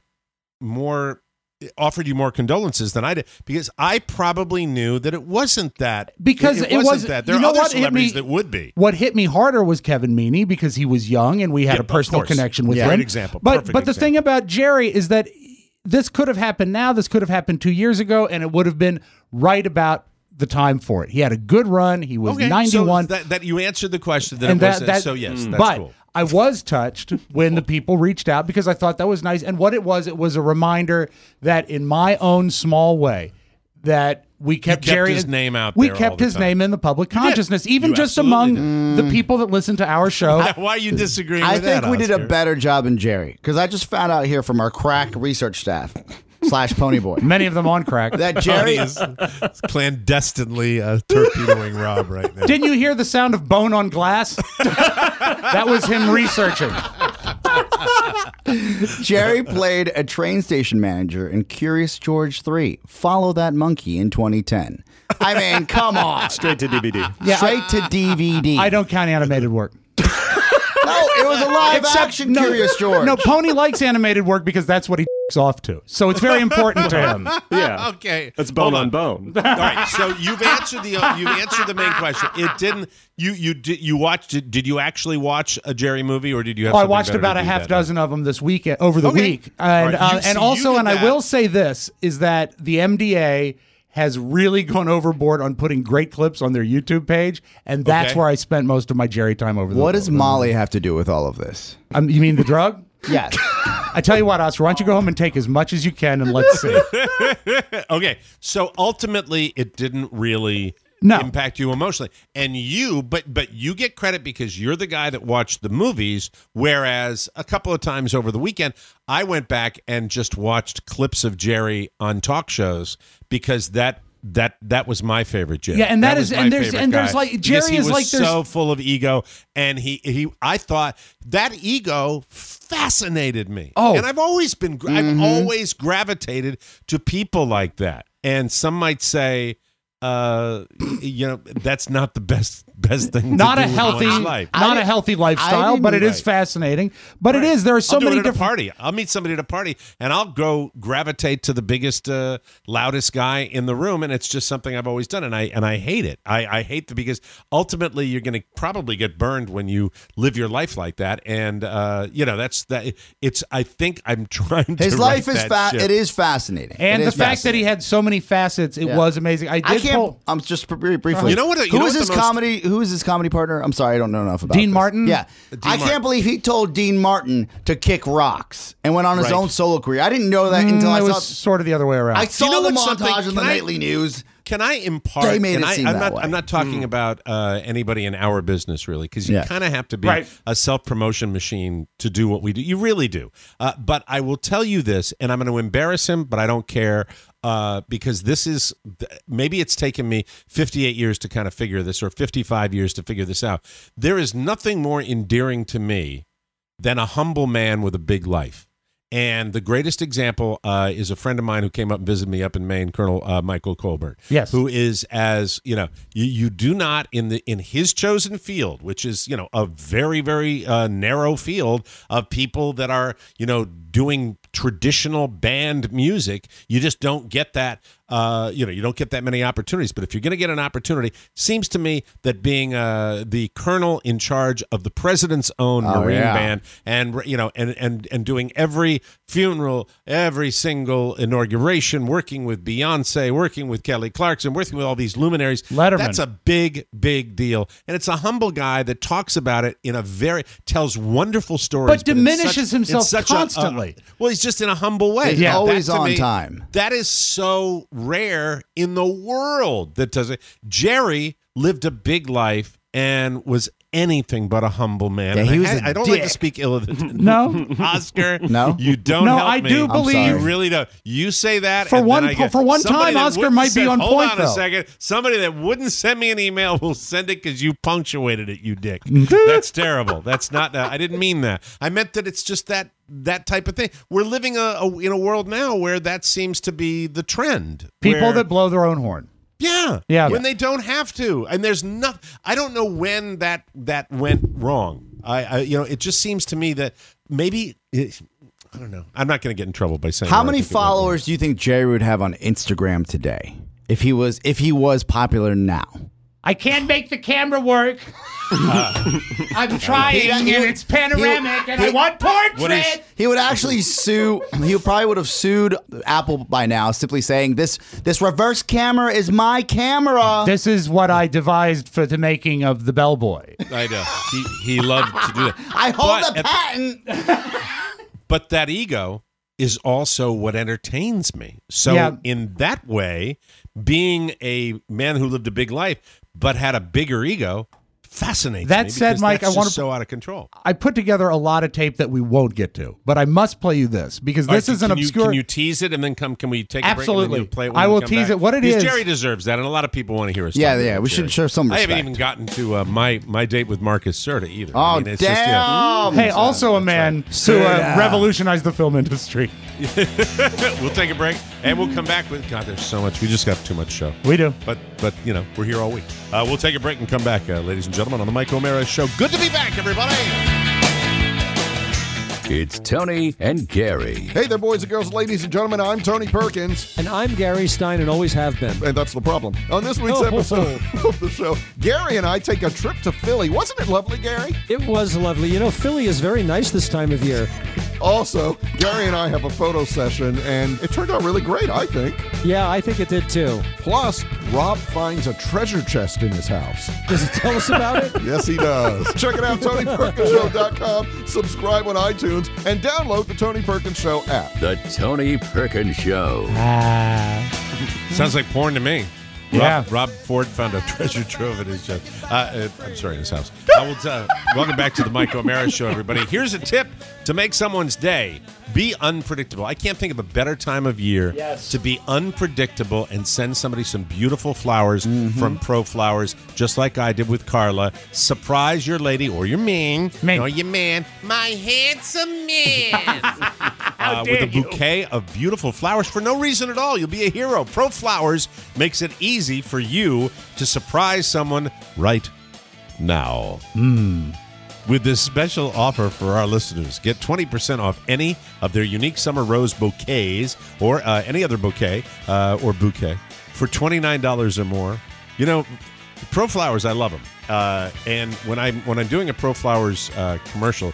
more offered you more condolences than I did, because I probably knew that it wasn't that Because it, it wasn't was- that. There you are know other what hit celebrities me- that would be. What hit me harder was Kevin Meaney because he was young and we had Yeah, a personal of course. connection with Yeah. him. Great example. But Perfect but the example. thing about Jerry is that this could have happened now. This could have happened two years ago, and it would have been right about the time for it. He had a good run. He was Okay, ninety-one. so that, that you answered the question that and it was that, that, so yes, that's but cool. I was touched when the people reached out because I thought that was nice. And what it was, it was a reminder that in my own small way, that we kept, kept Jerry his name out We there all kept the his time. name in the public did. consciousness, even You just absolutely among the people that listen to our show. Why are you disagreeing I with think that, we did a Oscar? better job than Jerry because I just found out here from our crack research staff slash Ponyboy Many of them on crack. that Jerry is clandestinely uh, torpedoing Rob right now. Didn't you hear the sound of bone on glass? That was him researching. Jerry played a train station manager in Curious George three. Follow That Monkey in twenty ten. I mean, come on. Straight to D V D. Yeah, Straight to D V D. I don't count animated work. No, it was a live Except- action no, Curious George. No, Pony likes animated work because that's what he off to. So it's very important to him. Yeah. Okay, That's bone Hold on bone. All right, so you've answered the uh, you've answered the main question. It didn't. You you did you watched it? Did you actually watch a Jerry movie, or did you have? Oh, I something watched better about to a do half that dozen of them this weekend over the Okay. week, and All right, you- uh, see, and you also, did and I that. will say this is that the M D A has really gone overboard on putting great clips on their YouTube page, and that's Okay. where I spent most of my Jerry time over the. What does over the- Molly have to do with all of this? Um, you mean the drug? Yes. I tell you what, Oscar, why don't you go home and take as much as you can, and let's see. that. Okay, so ultimately, it didn't really. No. Impact you emotionally, and you, but but you get credit because you're the guy that watched the movies. Whereas a couple of times over the weekend, I went back and just watched clips of Jerry on talk shows because that that that was my favorite Jerry. Yeah, and that was is- my and there's- favorite and there's guy like- because Jerry he is was like there's- so full of ego, and he he. I thought that ego fascinated me. Oh. and I've always been I've always gravitated to people like that, and some might say. uh, you know, that's not the best best thing. Not to a do healthy, with one's life. not a healthy lifestyle, but it is fascinating. But it is. There are so I'll do many it at a different party. I'll meet somebody at a party, and I'll go gravitate to the biggest, uh, loudest guy in the room, and it's just something I've always done, and I and I hate it. I, I hate the because ultimately you're going to probably get burned when you live your life like that, and uh, you know that's that. It's. I think I'm trying. His to life right is that fa- ship. it is fascinating, And It the is fact that he had so many facets, it Yeah. was amazing. I did I can't. pull- I'm just very briefly. You know what- you who know is what his the most- comedy? Who is his comedy partner? I'm sorry, I don't know enough about Dean this. Martin? Yeah, Dean I Martin. can't believe he told Dean Martin to kick rocks and went on his Right. own solo career. I didn't know that Mm, until I it saw. was sort of the other way around. I saw You know the what's something- montage on the can I- nightly news. Can I impart? They made can it I, seem I'm that not. way. I'm not talking about uh, anybody in our business really, because you Yeah. kind of have to be Right. a self promotion machine to do what we do. You really do. Uh, but I will tell you this, and I'm going to embarrass him, but I don't care. Uh, because this is maybe it's taken me fifty-eight years to kind of figure this, or fifty-five years to figure this out. There is nothing more endearing to me than a humble man with a big life. And the greatest example uh, is a friend of mine who came up and visited me up in Maine, Colonel uh, Michael Colbert. Yes. Who is, as you know, you, you do not in the in his chosen field, which is you know a very very uh, narrow field of people that are you know doing traditional band music. You just don't get that. Uh, you know, you don't get that many opportunities. But if you're going to get an opportunity, seems to me that being uh, the colonel in charge of the president's own Oh, Marine yeah. band, and you know, and and and doing every funeral, every single inauguration, working with Beyonce, working with Kelly Clarkson, working with all these luminaries. Letterman. That's a big, big deal, and it's a humble guy that talks about it in a very tells wonderful stories, But in diminishes such- in himself such a- a- constantly. well, he's just in a humble way. He's That always to on me- time. That is so rare in the world that does it. Jerry lived a big life and was anything but a humble man. Yeah, And he I, was had- a I don't like to dick. speak ill of it. No. Oscar. No? You don't No, help I me. do I'm believe- You sorry. really don't. You say that For and one- then I get, for one somebody time, that Oscar wouldn't might be send- on hold point, on a though. second. Somebody that wouldn't send me an email will send it because you punctuated it, you dick. That's terrible. That's not. Uh, I didn't mean that. I meant that it's just that that type of thing. We're living a, a, in a world now where that seems to be the trend. People where- that blow their own horn. yeah, Yeah. when they don't have to, and there's nothing. I don't know when that that went wrong. I, I you know, it just seems to me that maybe it, I don't know. I'm not going to get in trouble by saying How where I many think it went wrong. followers do you think Jerry would have on Instagram today if he was if he was popular now? I can't make the camera work. I'm trying, He- and he- it's panoramic, he- and I he- want What portrait. is- He would actually sue. He probably would have sued Apple by now, simply saying this this reverse camera is my camera. This is what I devised for the making of the Bellboy. I know he he loved to do that. I hold But the at- patent. But that ego is also what entertains me. So Yeah. in that way, being a man who lived a big life but had a bigger ego fascinates That me. said, because Mike, that's I wanna- just so out of control. I put together a lot of tape that we won't get to, but I must play you this because this All right, is an can you- obscure. Can you tease it and then come? Can we take a Absolutely. break? And then you'll play it when I we will come tease back? it. What it Because is- Jerry deserves that, and a lot of people want to hear us. Yeah, talk yeah, about we should Jerry. show some I haven't respect. even gotten to uh, my my date with Marcus Serta either. Oh, I mean, it's just, yeah. damn. Hey, also a man who uh, Serta. revolutionized the film industry. We'll take a break and we'll come back with. God, there's so much. We just got too much show. We do. But but you know we're here all week. Uh, we'll take a break and come back, uh, ladies and gentlemen, on the Mike O'Mara Show. Good to be back, everybody. It's Tony and Gary. Hey there, boys and girls, ladies and gentlemen. I'm Tony Perkins. And I'm Gary Stein and always have been. And that's the problem. On this week's Oh. episode of the show, Gary and I take a trip to Philly. Wasn't it lovely, Gary? It was lovely. You know, Philly is very nice this time of year. Also, Gary and I have a photo session, and it turned out really great, I think. Yeah, I think it did too. Plus, Rob finds a treasure chest in his house. Does it tell us about it? Yes, he does. Check it out, Tony Perkins Show dot com. Subscribe on iTunes and download the Tony Perkins Show app. The Tony Perkins Show. Sounds like porn to me. Yeah. Rob, Rob Ford found a treasure trove at his, uh, uh, I'm sorry, his house. I will uh, welcome back to the Mike O'Mara Show, everybody. Here's a tip to make someone's day. Be unpredictable. I can't think of a better time of year Yes. to be unpredictable and send somebody some beautiful flowers from Pro Flowers, just like I did with Carla. Surprise your lady or your man. Me. No, your man. My handsome man. uh, with a bouquet of beautiful flowers for no reason at all. You'll be a hero. Pro Flowers makes it easy for you to surprise someone right now. Mm. With this special offer for our listeners, get twenty percent off any of their unique summer rose bouquets or uh, any other bouquet uh, or bouquet for twenty-nine dollars or more. You know, Pro Flowers, I love them. Uh, and when I'm, when I'm doing a Pro Flowers uh, commercial,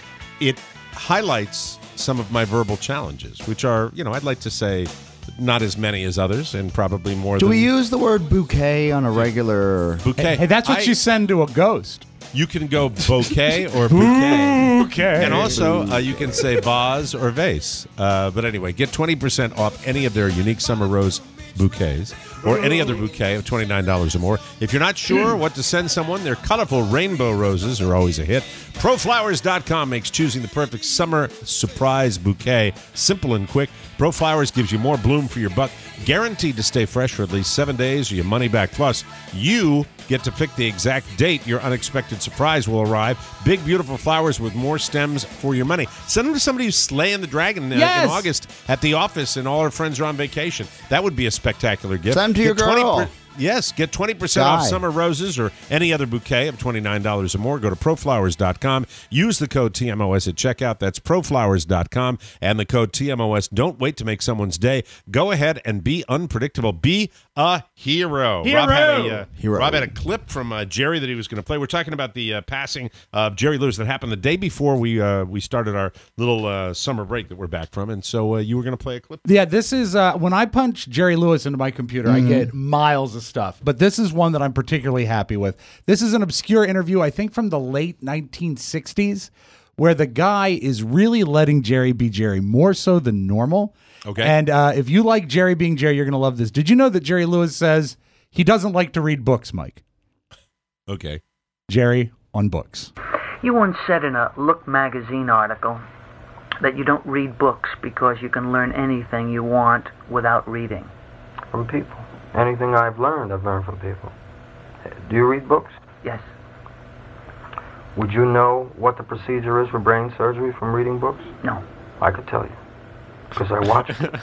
it highlights some of my verbal challenges, which are, you know, I'd like to say not as many as others and probably more Do than... we use the word bouquet on a regular... Bouquet. Hey, hey, that's what I- you send to a ghost. You can go bouquet or bouquet. Bouquet. And also, uh, you can say vase or vase. Uh, but anyway, get twenty percent off any of their unique summer rose bouquets or any other bouquet of twenty-nine dollars or more. If you're not sure what to send someone, their colorful rainbow roses are always a hit. Pro Flowers dot com makes choosing the perfect summer surprise bouquet simple and quick. Pro Flowers gives you more bloom for your buck, guaranteed to stay fresh for at least seven days or your money back. Plus, you get to pick the exact date your unexpected surprise will arrive. Big, beautiful flowers with more stems for your money. Send them to somebody who's slaying the dragon uh, Yes. in August at the office and all her friends are on vacation. That would be a spectacular gift. Send them to your Get twenty girl. per- Yes, get twenty percent off Guy. summer roses or any other bouquet of twenty-nine dollars or more. Go to Pro Flowers dot com. Use the code T M O S at checkout. That's Pro Flowers dot com and the code T M O S. Don't wait to make someone's day. Go ahead and be unpredictable. Be a hero. Hero. Rob had a, uh, Hero. Rob had a clip from uh, Jerry that he was going to play. We're talking about the uh, passing of Jerry Lewis that happened the day before we uh, we started our little uh, summer break that we're back from. And so uh, you were going to play a clip? Yeah, this is uh, when I punch Jerry Lewis into my computer, I get miles of stuff. But this is one that I'm particularly happy with. This is an obscure interview, I think from the late nineteen sixties, where the guy is really letting Jerry be Jerry, more so than normal. Okay. And uh, if you like Jerry being Jerry, you're going to love this. Did you know that Jerry Lewis says he doesn't like to read books, Mike? Okay. Jerry on books. You once said in a Look magazine article that you don't read books because you can learn anything you want without reading. From people. Anything I've learned, I've learned from people. Do you read books? Yes. Would you know what the procedure is for brain surgery from reading books? No. I could tell you. Because I watched it.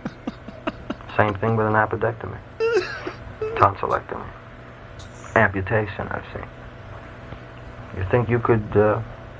Same thing with an appendectomy. Tonsillectomy. Amputation, I've seen. You think you could uh,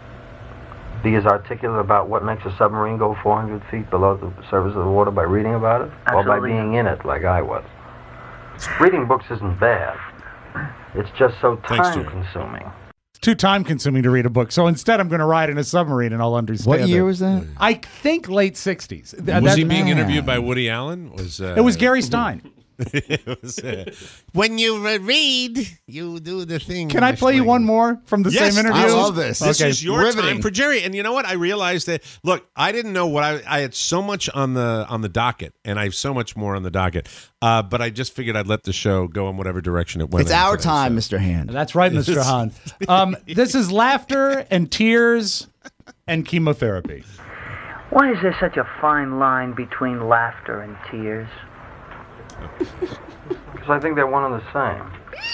be as articulate about what makes a submarine go four hundred feet below the surface of the water by reading about it? Absolutely. Or by being in it like I was? Reading books isn't bad. It's just so Thanks, Jerry. time-consuming. It's too time consuming to read a book. So instead, I'm going to ride in a submarine and I'll understand What year it. was that? I think late sixties. Th- Was that- he being man. interviewed by Woody Allen? Was uh, It was Gary Stein. it was, uh, when you uh, read, you do the thing. Can I play you one more from the Yes, same interview? I love this. This Okay. is your Riveting. time for Jerry. And you know what? I realized that. Look, I didn't know what I. I had so much on the on the docket, and I have so much more on the docket. Uh, but I just figured I'd let the show go in whatever direction it went. It's in our today, time, so. Mister Hand. That's right, Mister Hahn. Um, this is laughter and tears and chemotherapy. Why is there such a fine line between laughter and tears? Because I think they're one and the same.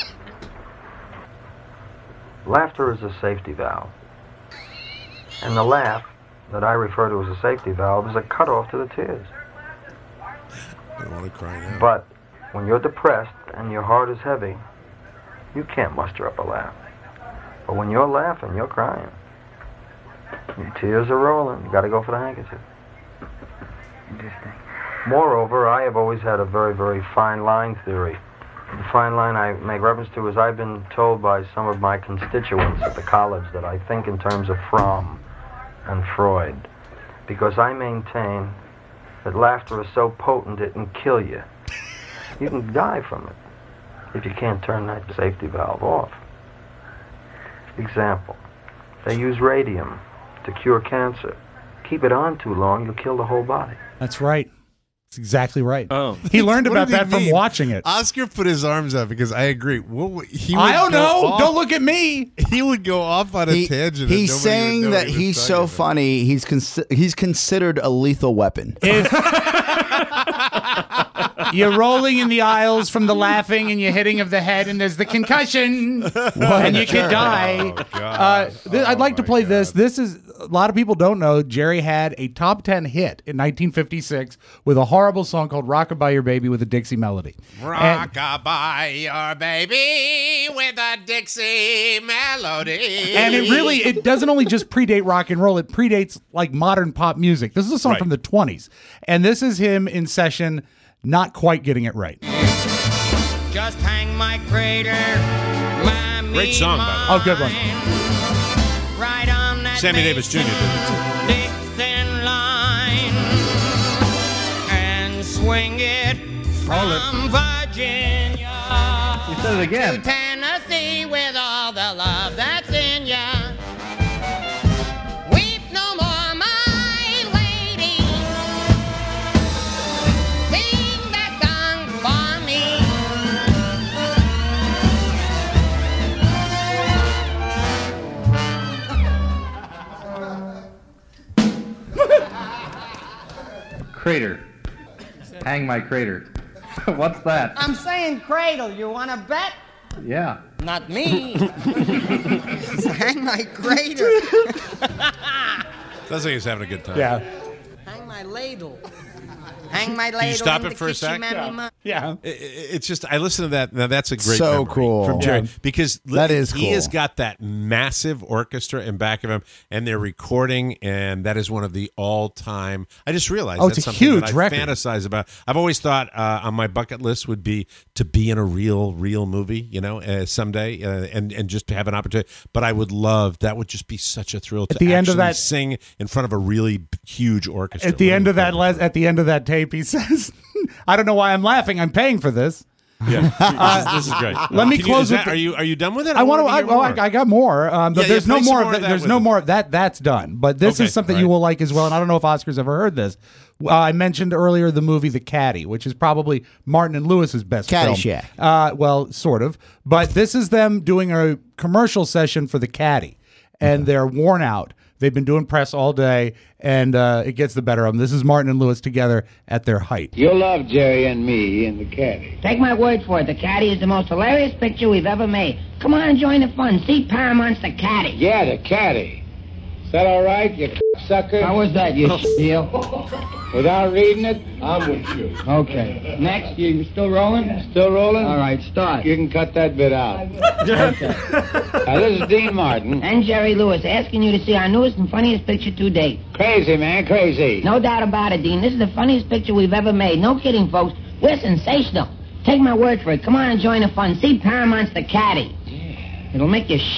Laughter is a safety valve. And the laugh that I refer to as a safety valve is a cutoff to the tears. I don't want to cry now. But when you're depressed and your heart is heavy, you can't muster up a laugh. But when you're laughing, you're crying. Your tears are rolling. You got to go for the handkerchief. Interesting. Moreover, I have always had a very, very fine line theory. The fine line I make reference to is I've been told by some of my constituents at the college that I think in terms of Fromm and Freud, because I maintain that laughter is so potent it can kill you. You can die from it if you can't turn that safety valve off. Example, they use radium to cure cancer. Keep it on too long, you'll kill the whole body. That's right. That's exactly right. Oh. He learned What about did he that from mean? watching it. Oscar put his arms up because I agree. What, he I don't would go know. off- Don't look at me. He would go off on a He- tangent. and he's nobody would saying know that what he was he's talking so about. funny. He's consi- he's considered a lethal weapon. If You're rolling in the aisles from the laughing and you're hitting of the head, and there's the concussion, and you could die. Oh, God. Uh, th- I'd like to play this. This is a lot of people don't know. Jerry had a top ten hit in nineteen fifty-six with a horrible song called "Rockabye Your Baby" with a Dixie melody. And- Rockabye your baby with a Dixie melody. And it really, it doesn't only just predate rock and roll, it predates like modern pop music. This is a song Right. from the twenties. And this is him in session, not quite getting it right. Just hang my crater, my Great song, by the way. Oh, good one. Right on that Sammy Davis Junior did it too. Dixon line and swing it from Virginia You said it again. to Tennessee with all the love that's in ya. Weep no more, my lady. Sing that song for me. Crater. Hang my crater. What's that? I'm saying cradle. You want to bet? Yeah. Not me. Hang my crater. Sounds like he's having a good time. Yeah. Hang my ladle. Hang my ladle. Can you stop in it the for a kitchen, sec? mammy, ma- Yeah. It- it- It's just I listen to that. Now that's a great So memory cool. from Jerry Yeah. because That is he has cool. got that massive orchestra in back of him, and they're recording, and that is one of the all-time. I just realized Oh, that's it's a something huge that I record. fantasize about. I've always thought uh, on my bucket list would be to be in a real, real movie, you know, uh, someday, uh, and and just to have an opportunity. But I would love that. Would just be such a thrill to the end of actually that- sing in front of a really b- huge orchestra. At the What end of that, incredible. les- at the end of that tape, he says, "I don't know why I'm laughing. I'm paying for this." Yeah, this, is, this is great. Let me Can you- close is with that- the- Are you are you done with it? I want to. wanna I, hear oh, more. I, I got more, um, but Yeah, yeah, there's no play some more. more Of of that, that there's with no us. more of that. That's done. But this Okay, is something all you right. will like as well. And I don't know if Oscar's ever heard this. Uh, I mentioned earlier the movie The Caddy, which is probably Martin and Lewis's best film. Caddyshack. Uh, well, sort of. But this is them doing a commercial session for The Caddy, and they're worn out. They've been doing press all day, and uh, it gets the better of them. This is Martin and Lewis together at their height. You'll love Jerry and me in the caddy. Take my word for it, The Caddy is the most hilarious picture we've ever made. Come on and join the fun. See Paramount's The Caddy. Yeah, the caddy. Is that all right, you sucker? How was that, you deal? Without reading it, I'm with you. Okay. Next, you still rolling? Still rolling? All right, start. You can cut that bit out. Okay. Now, this is Dean Martin. And Jerry Lewis asking you to see our newest and funniest picture to date. Crazy, man, crazy. No doubt about it, Dean. This is the funniest picture we've ever made. No kidding, folks. We're sensational. Take my word for it. Come on and join the fun. See Paramount's The Caddy. Yeah. It'll make you sh**.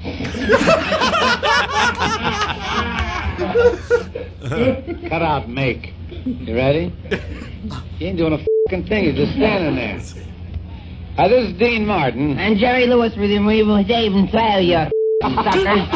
Cut out make. You ready? You ain't doing a fucking thing. You're just standing there. Now, this is Dean Martin. And Jerry Lewis with him, we Dave and Trail, you suckers.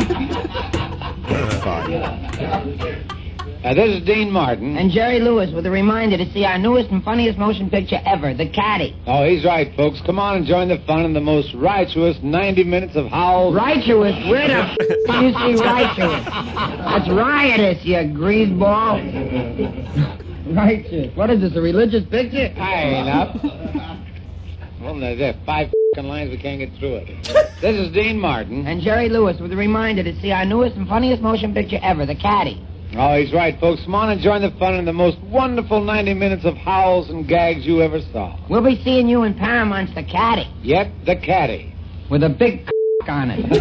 Now, this is Dean Martin. And Jerry Lewis with a reminder to see our newest and funniest motion picture ever, The Caddy. Oh, he's right, folks. Come on and join the fun in the most righteous ninety minutes of howls. Righteous? Where the f*** do you see righteous? That's riotous, you greaseball. Righteous. What is this, a religious picture? I ain't up. Well, there's there five f***ing lines we can't get through it. This is Dean Martin. And Jerry Lewis with a reminder to see our newest and funniest motion picture ever, The Caddy. Oh, he's right, folks. Come on and join the fun in the most wonderful ninety minutes of howls and gags you ever saw. We'll be seeing you in Paramount's The Caddy. Yep, the caddy. With a big c*** on it.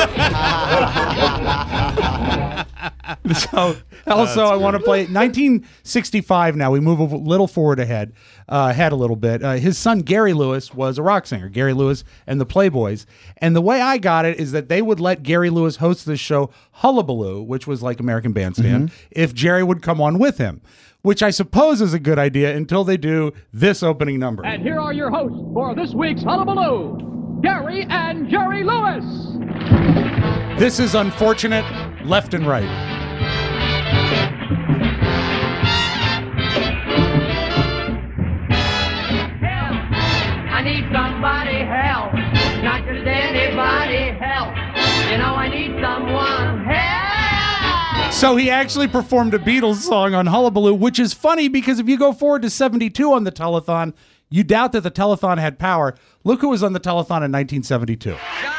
So, also, I want to play nineteen sixty-five. Now we move a little forward ahead, uh, ahead a little bit. Uh, his son Gary Lewis was a rock singer, Gary Lewis and the Playboys. And the way I got it is that they would let Gary Lewis host this show Hullabaloo, which was like American Bandstand, if Jerry would come on with him, which I suppose is a good idea until they do this opening number. And here are your hosts for this week's Hullabaloo, Gary and Jerry Lewis. This is unfortunate, left and right. I need somebody help, not just anybody help. You know I need someone help. So he actually performed a Beatles song on Hullabaloo, which is funny because if you go forward to seventy-two on the telethon, you doubt that the telethon had power. Look who was on the telethon in nineteen seventy-two.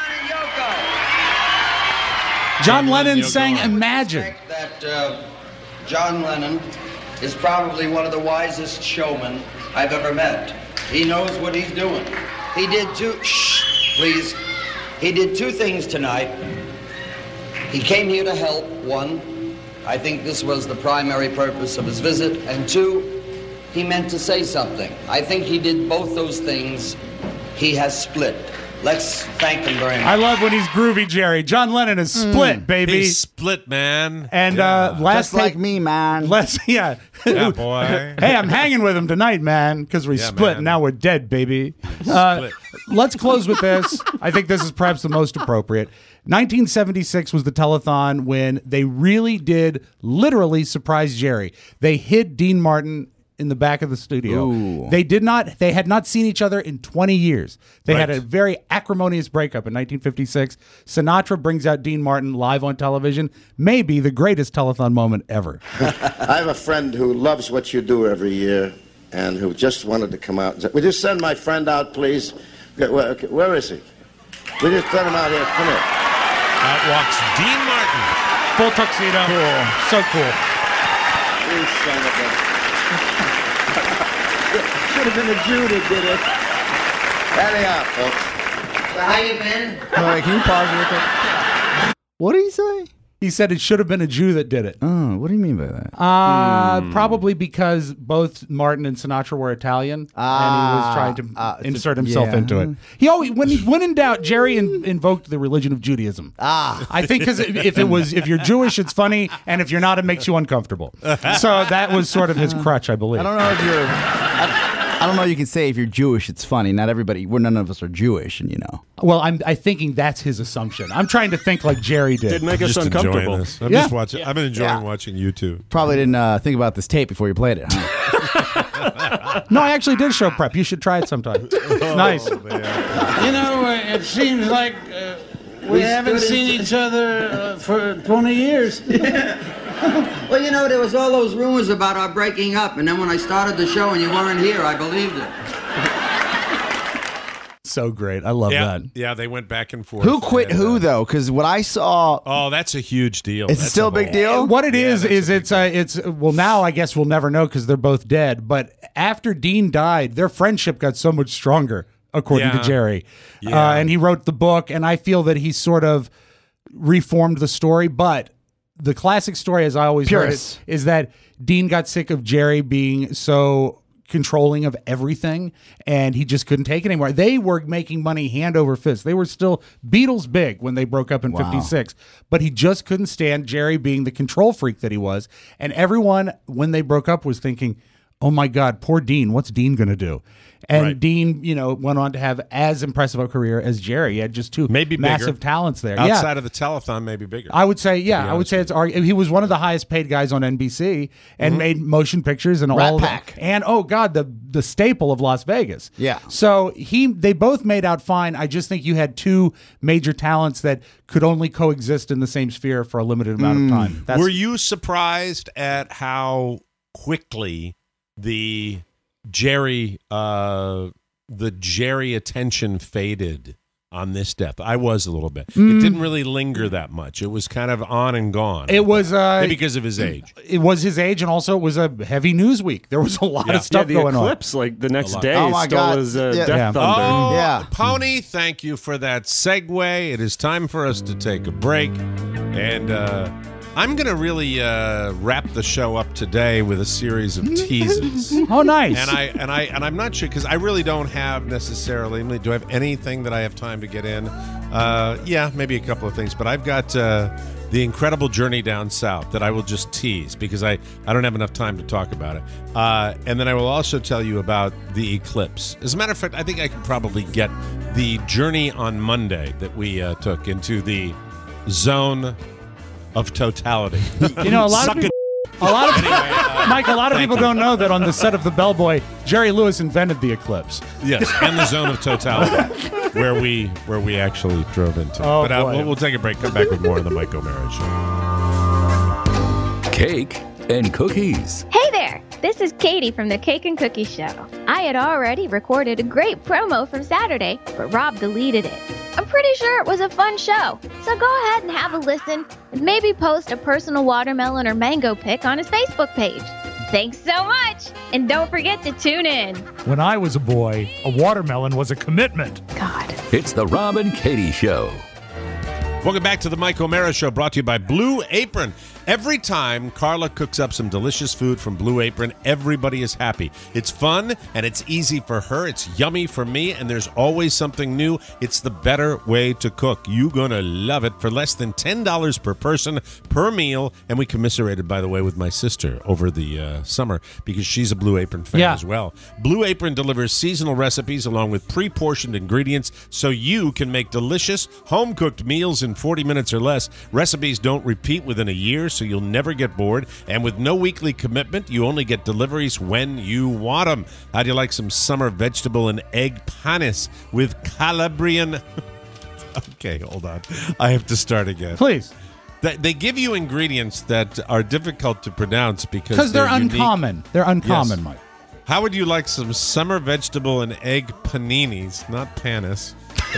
John Lennon sang Imagine. That uh, John Lennon is probably one of the wisest showmen I've ever met. He knows what he's doing. He did two, shh, please. He did two things tonight. He came here to help, one. I think this was the primary purpose of his visit. And two, he meant to say something. I think he did both those things. He has split. Let's thank him very much. I love when he's groovy, Jerry. John Lennon is split, Mm. baby. He's split, man. And uh, last Just like tape- me, man. Last, yeah. Yeah, boy. Hey, I'm hanging with him tonight, man, because we Yeah, split. man. Now we're dead, baby. Uh, let's close with this. I think this is perhaps the most appropriate. nineteen seventy-six was the telethon when they really did literally surprise Jerry. They hid Dean Martin in the back of the studio. Ooh. They did not. They had not seen each other in twenty years. They had Right. a very acrimonious breakup in nineteen fifty-six. Sinatra brings out Dean Martin live on television. Maybe the greatest telethon moment ever. I have a friend who loves what you do every year and who just wanted to come out. and say, would you send my friend out, please? Where, where- where is he? Will you send him out here? Come here. Out walks Dean Martin. Full tuxedo. Cool. So cool. You son of a- Should have been a Jew that did it. Anyhow, folks. So how you been? Oh, wait, can you pause real quick? What did he say? He said it should have been a Jew that did it. Oh, what do you mean by that? Uh, Probably because both Martin and Sinatra were Italian, and he was trying to Ah, it's a- insert himself yeah. into it. He always, when he, when in doubt, Jerry in, invoked the religion of Judaism. Ah, I think because if it was if you're Jewish, it's funny, and if you're not, it makes you uncomfortable. So that was sort of his crutch, I believe. I don't know if you're. I, I don't know. You can say if you're Jewish, it's funny. Not everybody. We're none of us are Jewish, and you know. Well, I'm I thinking that's his assumption. I'm trying to think like Jerry did. I'm just enjoying this. I'm Yeah. just watching. I've been enjoying Yeah. watching YouTube. Probably didn't uh, think about this tape before you played it. Huh? No, I actually did show prep. You should try it sometime. Nice. You know, uh, it seems like uh, we, We haven't stood seen in- each other uh, for twenty years. Well, you know, there was all those rumors about our breaking up, and then when I started the show and you weren't here, I believed it. So great. I love Yeah, that. yeah. They went back and forth. Who quit And, who uh, though? Because what I saw, Oh, that's a huge deal. it's That's still a big whole- deal. What it Yeah, is that's is it's uh, it's well now I guess we'll never know because they're both dead. But after Dean died, their friendship got so much stronger, according Yeah. to Jerry. Yeah. Uh, and he wrote the book, and I feel that he sort of reformed the story. But the classic story, as I always heard Purists. it, is that Dean got sick of Jerry being so controlling of everything, and he just couldn't take it anymore. They were making money hand over fist. They were still Beatles big when they broke up in Wow. fifty-six, but he just couldn't stand Jerry being the control freak that he was. And everyone, when they broke up, was thinking, oh my God, poor Dean, what's Dean going to do? And Right. Dean, you know, went on to have as impressive a career as Jerry. He had just two Maybe bigger. massive talents there. Outside yeah. of the telethon, maybe bigger. I would say, yeah, be I would honest say it's argu- he was one of the highest paid guys on N B C and made motion pictures and Rat all of Pack. that. And oh God, the the staple of Las Vegas. Yeah. So he they both made out fine. I just think you had two major talents that could only coexist in the same sphere for a limited amount of time. That's, Were you surprised at how quickly the Jerry uh, the Jerry attention faded on this death? I was a little bit. It didn't really linger that much. It was kind of on and gone. It was uh, Maybe because of his age. It was his age, and also it was a heavy news week. There was a lot Yeah. of stuff yeah, the going eclipse, like the next day, Oh my stole God. his uh, Yeah. death Yeah. thunder. Oh, Yeah. Pony, thank you for that segue. It is time for us to take a break. And uh, I'm going to really uh, wrap the show up today with a series of teases. on. Oh, nice. And I and I and I'm not sure because I really don't have necessarily. Do I have anything that I have time to get in? Uh, yeah, maybe a couple of things, but I've got uh, the incredible journey down south that I will just tease because I I don't have enough time to talk about it. Uh, and then I will also tell you about the eclipse. As a matter of fact, I think I could probably get the journey on Monday that we uh, took into the zone of totality. You know, a lot Suck of it. people, a lot of Anyway, uh, Mike, a lot of thank people you. don't know that on the set of The Bellboy, Jerry Lewis invented the eclipse. Yes, and the zone of totality, where we where we actually drove into. Oh, but uh, boy. we'll, we'll take a break. Come back with more of the Mike O'Mara Show. cake and cookies. Hey there! This is Katie from the Cake and Cookie Show. I had already recorded a great promo from Saturday, but Rob deleted it. I'm pretty sure it was a fun show, so go ahead and have a listen and maybe post a personal watermelon or mango pic on his Facebook page. Thanks so much, and don't forget to tune in. When I was a boy, a watermelon was a commitment. God. It's the Rob and Katie Show. Welcome back to the Mike O'Mara Show, brought to you by Blue Apron. Every time Carla cooks up some delicious food from Blue Apron, everybody is happy. It's fun, and it's easy for her. It's yummy for me, and there's always something new. It's the better way to cook. You're going to love it for less than ten dollars per person per meal. And we commiserated, by the way, with my sister over the uh, summer because she's a Blue Apron fan Yeah. as well. Blue Apron delivers seasonal recipes along with pre-portioned ingredients so you can make delicious, home-cooked meals in forty minutes or less. Recipes don't repeat within a year, so you'll never get bored. And with no weekly commitment, you only get deliveries when you want them. How do you like some summer vegetable and egg panes with Calabrian? Okay, hold on. I have to start again. Please. They, they give you ingredients that are difficult to pronounce because Because they're, they're unique. uncommon. They're uncommon, Yes. Mike. How would you like some summer vegetable and egg paninis, not panis,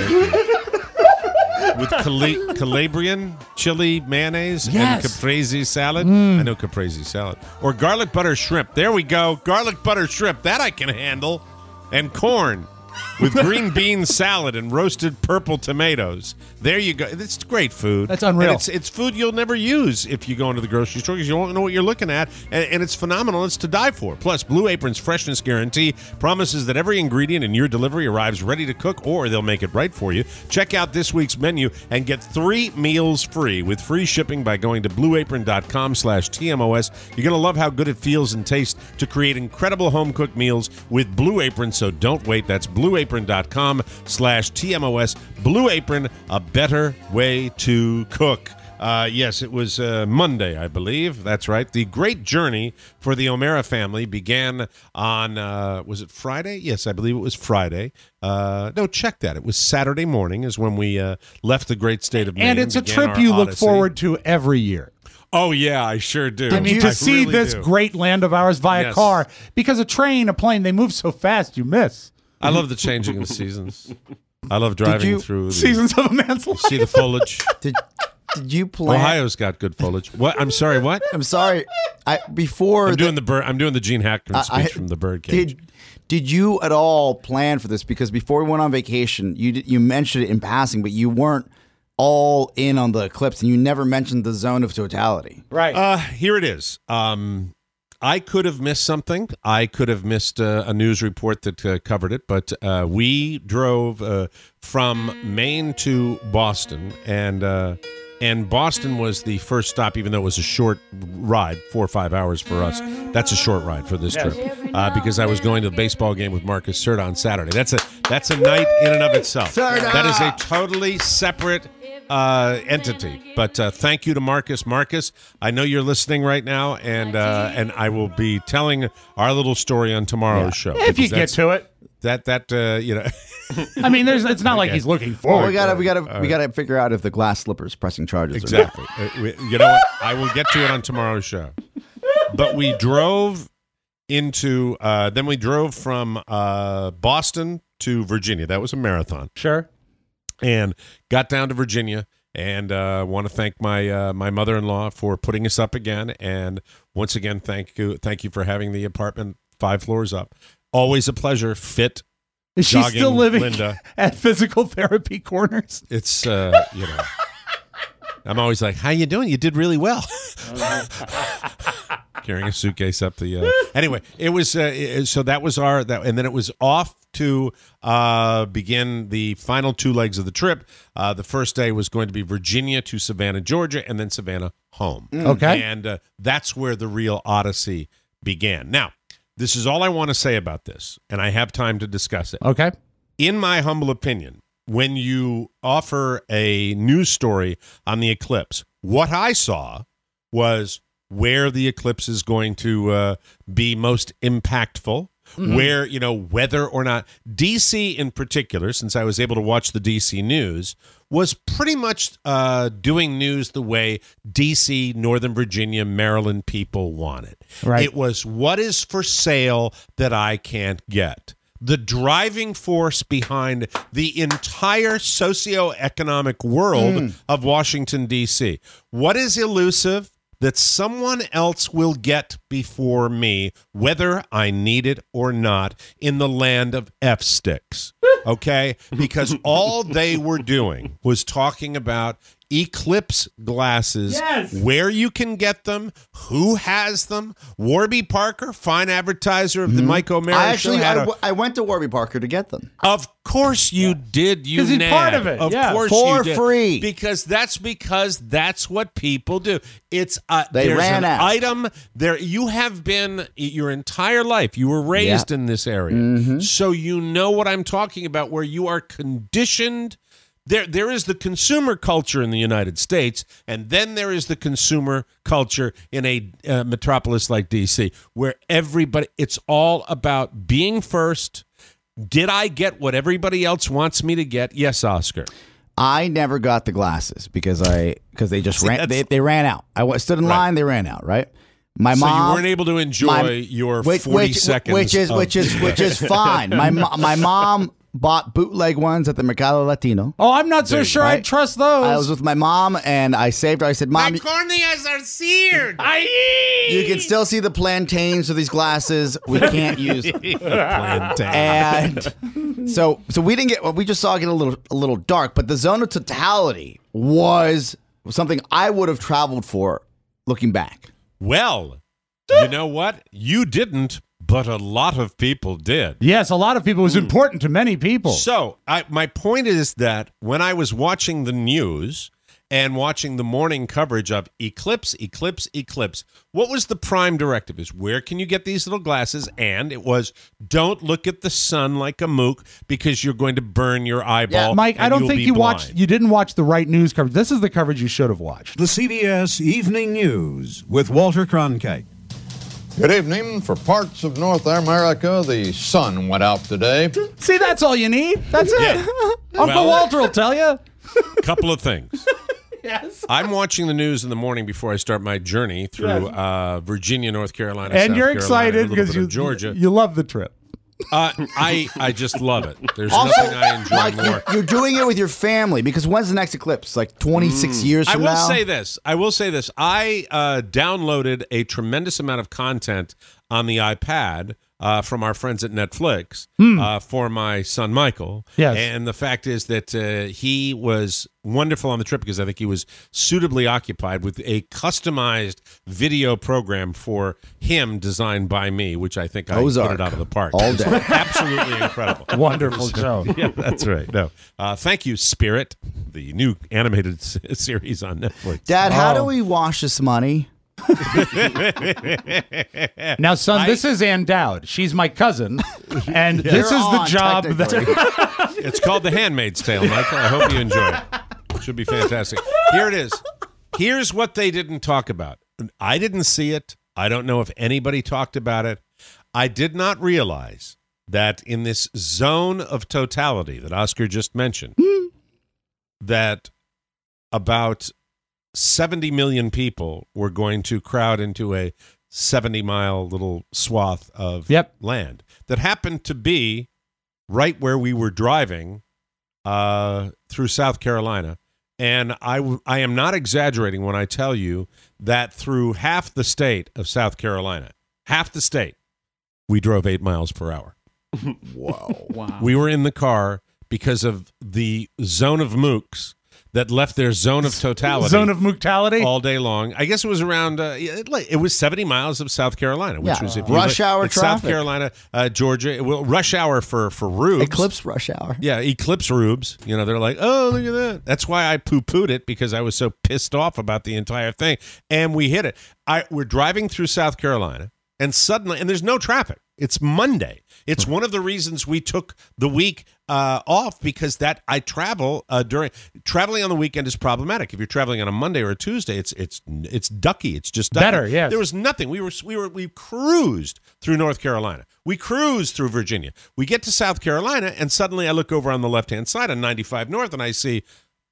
with Cala- Calabrian chili mayonnaise Yes. and caprese salad? Mm. I know caprese salad. Or garlic butter shrimp. There we go. Garlic butter shrimp. That I can handle. And corn with green bean salad and roasted purple tomatoes. There you go. It's great food. That's unreal. And it's, it's food you'll never use if you go into the grocery store because you won't know what you're looking at. And, and it's phenomenal. It's to die for. Plus, Blue Apron's freshness guarantee promises that every ingredient in your delivery arrives ready to cook or they'll make it right for you. Check out this week's menu and get three meals free with free shipping by going to blueapron.com slash TMOS. You're going to love how good it feels and tastes to create incredible home-cooked meals with Blue Apron, so don't wait. That's blueapron.com slash TMOS. Blue Apron, a better way to cook. Uh, yes, it was uh, Monday, I believe. That's right. The great journey for the O'Mara family began on, uh, was it Friday? Yes, I believe it was Friday. Uh, no, check that. It was Saturday morning is when we uh, left the great state of Maine. And it's a began trip our you look odyssey. forward to every year. Oh, yeah, I sure do. I mean, to see really this do. great land of ours via Yes. car, because a train, a plane, they move so fast, you miss. I love the changing of the seasons. I love driving you- through the Seasons of a man's life. See the foliage. Did Did you plan? Ohio's got good foliage. What? I'm sorry. What? I'm sorry. I before I'm the- doing the bird. I'm doing the Gene Hackman I- speech I- from the Birdcage. Did Did you at all plan for this? Because before we went on vacation, you did, you mentioned it in passing, but you weren't all in on the eclipse, and you never mentioned the zone of totality. Right. Uh, here it is. Um, I could have missed something. I could have missed uh, a news report that uh, covered it, but uh, we drove uh, from Maine to Boston, and uh, and Boston was the first stop, even though it was a short ride, four or five hours for us. That's a short ride for this Yes. trip uh, because I was going to the baseball game with Marcus Serta on Saturday. That's a that's a night in and of itself. Serta! That is a totally separate uh, entity. But uh, thank you to Marcus. Marcus, I know you're listening right now, and uh, and I will be telling our little story on tomorrow's show. If you because get that's- to it. That that uh, you know. I mean, there's. It's not like Okay. he's looking Well, forward. we gotta to we it. gotta we gotta figure out if the glass slipper's pressing charges. or not. Exactly. Uh, we- you know what? I will get to it on tomorrow's show. But we drove into. Uh, then we drove from uh, Boston to Virginia. That was a marathon. Sure. And got down to Virginia. And uh, want to thank my uh, my mother-in-law for putting us up again. And once again, thank you thank you for having the apartment five floors up. Always a pleasure. Fit. Is she jogging, still living Linda. at Physical Therapy Corners? It's uh, you know. I'm always like, "How you doing? You did really well." Carrying a suitcase up the. Uh, anyway, it was uh, it- so that was our that, and then it was off to uh, begin the final two legs of the trip. Uh, the first day was going to be Virginia to Savannah, Georgia, and then Savannah home. Mm. Okay. and uh, that's where the real odyssey began. Now, this is all I want to say about this, and I have time to discuss it. Okay. In my humble opinion, when you offer a news story on the eclipse, what I saw was where the eclipse is going to uh, be most impactful, Mhm. where, you know, whether or not D C in particular, since I was able to watch the D C news, was pretty much uh, doing news the way D C, Northern Virginia, Maryland people want it. Right. It was what is for sale that I can't get. The driving force behind the entire socioeconomic world Mm. of Washington, D C. What is elusive that someone else will get before me, whether I need it or not, in the land of F-sticks, okay? Because all they were doing was talking about Eclipse glasses, Yes. where you can get them, who has them. Warby Parker, fine advertiser of the Mike O'Mara I actually, show, had I, a- w- I went to Warby Parker to get them. of course you did, you 'Cause he's nag. part of it, Of yeah. course For you did. free. Because that's because that's what people do. It's uh, They there's ran an out. item there. You have been your entire life. You were raised Yeah. in this area, Mhm. so you know what I'm talking about. Where you are conditioned. There, there is the consumer culture in the United States, and then there is the consumer culture in a uh, metropolis like D C, where everybody, it's all about being first. Did I get what everybody else wants me to get? Yes, Oscar. I never got the glasses because I because they just See, ran that's- they, they ran out. I wa- stood in Right. line, they ran out. Right. My So mom you weren't able to enjoy my- your which, forty which, seconds, which is of- which is which is fine. My mo- my mom bought bootleg ones at the Mercado Latino. Oh, I'm not so There- sure right? I trust those. I was with my mom and I saved her. I said, "Mom, corneas are seared. you can still see the plantains of these glasses. We can't use them." And so, so we didn't get. Well, we just saw it get a little, a little dark. But the zone of totality was something I would have traveled for. Looking back, Well, you know what? You didn't, but a lot of people did. Yes, a lot of people. It was important to many people. So, I, my point is that when I was watching the news and watching the morning coverage of Eclipse, Eclipse, Eclipse, what was the prime directive? Is where can you get these little glasses? And it was don't look at the sun like a mook because you're going to burn your eyeball. Mike, I and don't you'll think be you blind. watched. You didn't watch the right news coverage. This is the coverage you should have watched. The C B S Evening News with Walter Cronkite. Good evening. For parts of North America, the sun went out today. See, that's all you need. That's it. Uncle Well- Walter will tell you. Couple of things. Yes. I'm watching the news in the morning before I start my journey through Yes. uh, Virginia, North Carolina, And South you're Carolina, excited a little because bit you of Georgia. you love the trip. Uh, I I just love it. There's also, nothing I enjoy Mike, more. you- you're doing it with your family because when's the next eclipse? Like twenty-six years I from will now. say this. I will say this. I uh, downloaded a tremendous amount of content on the iPad uh, from our friends at Netflix uh, for my son Michael. Yes. And the fact is that uh, he was wonderful on the trip because I think he was suitably occupied with a customized video program for him designed by me, which I think I Ozark. put it out of the park. All It was day. Absolutely incredible. Wonderful show. Yeah, that's right. No, uh, thank you, Spirit, the new animated s- series on Netflix. Dad, how Oh. do we wash this money? Now, son, I- this is Ann Dowd. She's my cousin, and this You're is the on, job that. technically. It's called The Handmaid's Tale, Michael. I hope you enjoy it. It should be fantastic. Here it is. Here's what they didn't talk about. I didn't see it. I don't know if anybody talked about it. I did not realize that in this zone of totality that Oscar just mentioned, that about seventy million people were going to crowd into a seventy mile little swath of Yep. land that happened to be right where we were driving uh, through South Carolina. And I, w- I am not exaggerating when I tell you that through half the state of South Carolina, half the state, we drove eight miles per hour. Whoa. Wow. We were in the car because of the zone of mooks that left their zone of totality. Zone of mookality? All day long. I guess it was around, uh, it, like- it was seventy miles of South Carolina, which Yeah. was if you Rush look- hour it's South traffic. Carolina, uh, Georgia. Well, rush hour for, for rubes. Eclipse rush hour. Yeah, eclipse rubes. You know, they're like, oh, look at that. That's why I poo-pooed it, because I was so pissed off about the entire thing. And we hit it. I We're driving through South Carolina, and suddenly, and there's no traffic. It's Monday. It's one of the reasons we took the week uh, off, because that I travel uh, during traveling on the weekend is problematic. If you're traveling on a Monday or a Tuesday, it's it's it's ducky. It's just ducky. Better, yes. There was nothing. We were we were we cruised through North Carolina. We cruised through Virginia. We get to South Carolina, and suddenly I look over on the left hand side on ninety-five North, and I see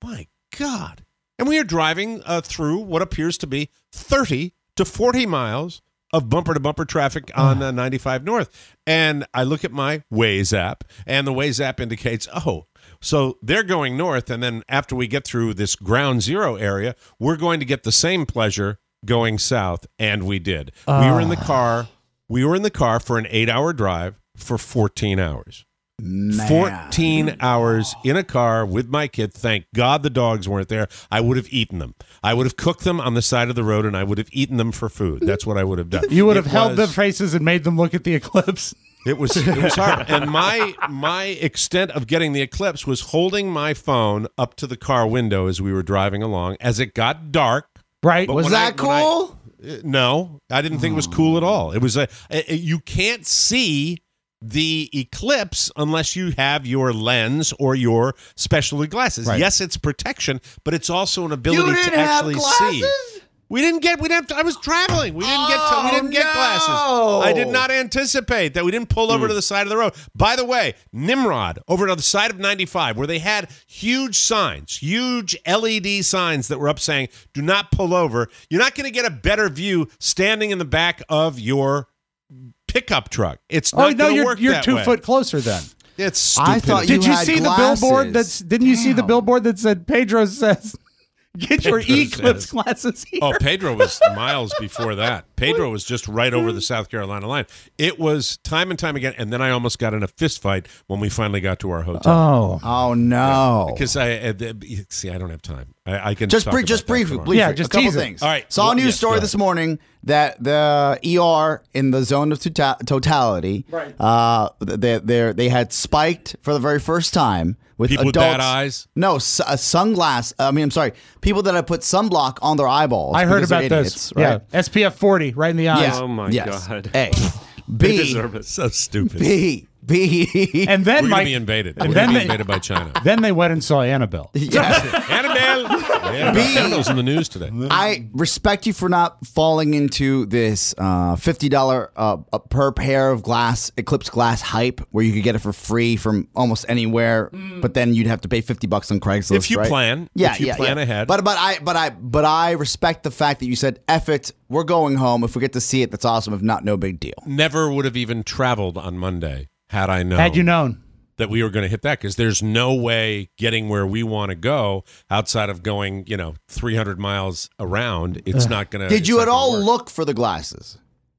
My God. And we are driving uh, through what appears to be thirty to forty miles of bumper-to-bumper traffic on uh, ninety-five North. And I look at my Waze app, and the Waze app indicates, oh, so they're going north, and then after we get through this ground zero area, we're going to get the same pleasure going south, and we did. Uh. We were in the car. We were in the car for an eight-hour drive for fourteen hours. Man. fourteen hours in a car with my kid. Thank God the dogs weren't there. I would have eaten them. I would have cooked them on the side of the road, and I would have eaten them for food. That's what I would have done. You would have It held was- their faces and made them look at the eclipse. It was it was hard. And my my extent of getting the eclipse was holding my phone up to the car window as we were driving along. As it got dark, right? But Was when that I- when I- cool? uh, no, I didn't think it was cool at all. It was a, a you can't see the eclipse unless you have your lens or your specialty glasses. Right. Yes, it's protection, but it's also an ability You didn't to actually have see. glasses? We didn't get. We didn't. Have to, I was traveling. We didn't get. To, we Oh, didn't get no. glasses. I did not anticipate that. We didn't pull over to the side of the road. By the way, Nimrod over to the side of ninety-five, where they had huge signs, huge L E D signs that were up saying, "Do not pull over." You're not going to get a better view standing in the back of your pickup truck. It's Oh not no, going to you're work you're that two way. foot closer then. It's stupid. I thought you Did you had see glasses. the billboard? That's didn't you see the Damn. billboard that said Pedro says, "Get your Pedro eclipse says. glasses here." Oh, Pedro was miles before that. Pedro was just right over the South Carolina line. It was time and time again, and then I almost got in a fist fight when we finally got to our hotel. Oh, Oh no! Because I uh, th- see, I don't have time. I, I can just talk brief, about just that briefly, tomorrow. briefly, Yeah, just a couple tease it. things. All right. Saw Well, a news yes, story go this ahead. morning that the E R in the zone of tota- totality, Right. uh, they they they had spiked for the very first time with People with adults. bad eyes? No, s- a sunglass. I mean, I'm sorry, people that had put sunblock on their eyeballs. I heard because they're about idiots, this. right? Yeah, S P F forty right in the eyes. Yeah. Oh my Yes. God. A. They B. deserve it. So stupid. B. B. And then We're Mike, going to be invaded. and We're then going to be they- invaded by China. then they went and saw Annabelle. Yes. Annabelle. Annabelle. B. Annabelle's in the news today. I respect you for not falling into this uh, fifty dollars uh, per pair of glass, Eclipse glass hype where you could get it for free from almost anywhere, but then you'd have to pay fifty bucks on Craigslist. If you right? plan. Yeah, If you yeah, plan yeah. ahead. But but I but I but I respect the fact that you said, "Eff it, we're going home. If we get to see it, that's awesome. If not, no big deal." Never would have even traveled on Monday had I known. Had you known? that we were going to hit that, because there's no way getting where we want to go outside of going, you know, three hundred miles around. It's not going to. Did you at all look for the glasses?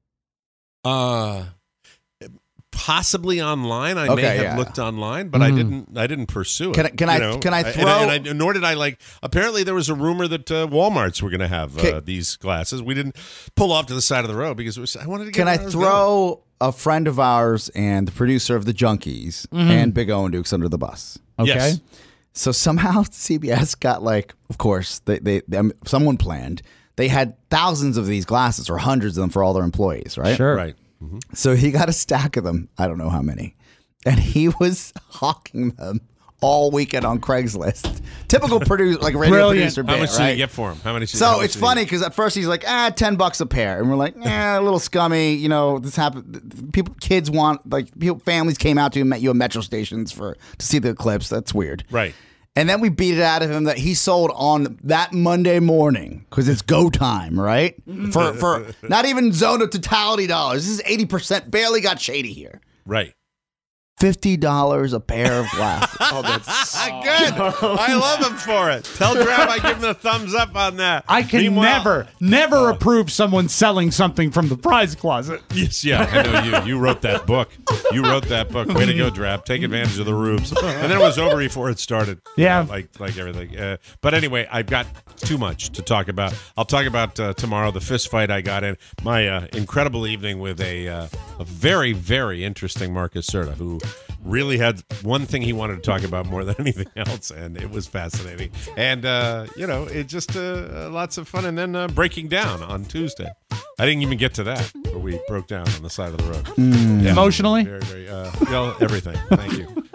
Uh, possibly online. I Okay, may have yeah. looked online, but I didn't. I didn't pursue it. Can I- can I- you know? can I and throw- and I, nor did I like. Apparently, there was a rumor that uh, Walmart's were going to have uh, Can- these glasses. We didn't pull off to the side of the road because it was. I wanted to get. Can I where was going. throw a friend of ours and the producer of The Junkies Mhm. and Big O and Dukes under the bus? Okay. Yes. So somehow C B S got like, of course, they, they, they someone planned. They had thousands of these glasses or hundreds of them for all their employees, right? Sure. Right. Mhm. So he got a stack of them. I don't know how many. And he was hawking them all weekend on Craigslist. Typical producer, like radio Brilliant. producer How bit, much did right? you get for them? How many? So how much it's did you- funny because at first he's like, ah, ten bucks a pair, and we're like, eh, a little scummy. You know, this happened. People, kids want like people, families came out to you, met you at metro stations for to see the eclipse. That's weird, Right. And then we beat it out of him that he sold on that Monday morning because it's go time, right? For for not even zone of totality dollars. This is eighty percent. Barely got shady here. Right. Fifty dollars a pair of glasses. Oh, that's good. I love him for it. Tell Trav I give him the thumbs up on that. I can Meanwhile- never, never approve someone selling something from the prize closet. Yes, yeah, I know you. You wrote that book. You wrote that book. Way to go, Drab. Take advantage of the rubes. And then it was over before it started. Yeah. Uh, like like everything. Uh, but anyway, I've got too much to talk about. I'll talk about uh, tomorrow, the fist fight I got in. My uh, incredible evening with a, uh, a very, very interesting Marcus Serta, who really had one thing he wanted to talk about more than anything else, and it was fascinating. And, uh, you know, it just uh, lots of fun. And then uh, breaking down on Tuesday. I didn't even get to that, where we broke down on the side of the road. Emotionally? Very, very, uh, well, everything. Thank you.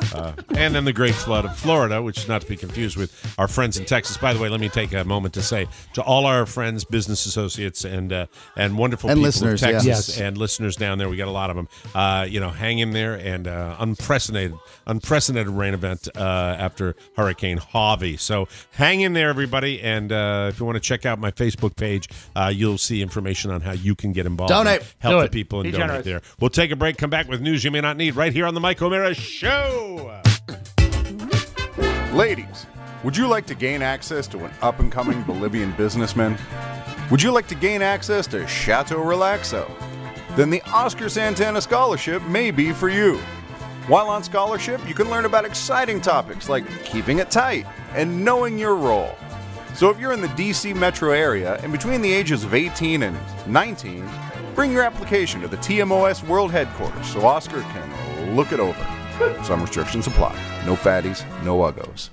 Uh, and then the great flood of Florida, which is not to be confused with our friends in Texas. By the way, let me take a moment to say to all our friends, business associates, and uh, and wonderful And people listeners, of yeah. Texas Yes. and listeners down there. We got a lot of them. Uh, you know, hang in there, and uh, unprecedented, unprecedented rain event uh, after Hurricane Harvey. So hang in there, everybody. And uh, if you want to check out my Facebook page, uh, you'll see information on how you can get involved. Donate. And help Do the it. people and Be donate generous. there. We'll take a break. Come back with news you may not need right here on the Mike O'Meara Show. Ladies, would you like to gain access to an up-and-coming Bolivian businessman? Would you like to gain access to Chateau Relaxo? Then the Oscar Santana Scholarship may be for you. While on scholarship, you can learn about exciting topics like keeping it tight and knowing your role. So if you're in the D C metro area and between the ages of eighteen and nineteen, bring your application to the T M O S World Headquarters so Oscar can look it over. Some restrictions apply. No fatties, no uggos.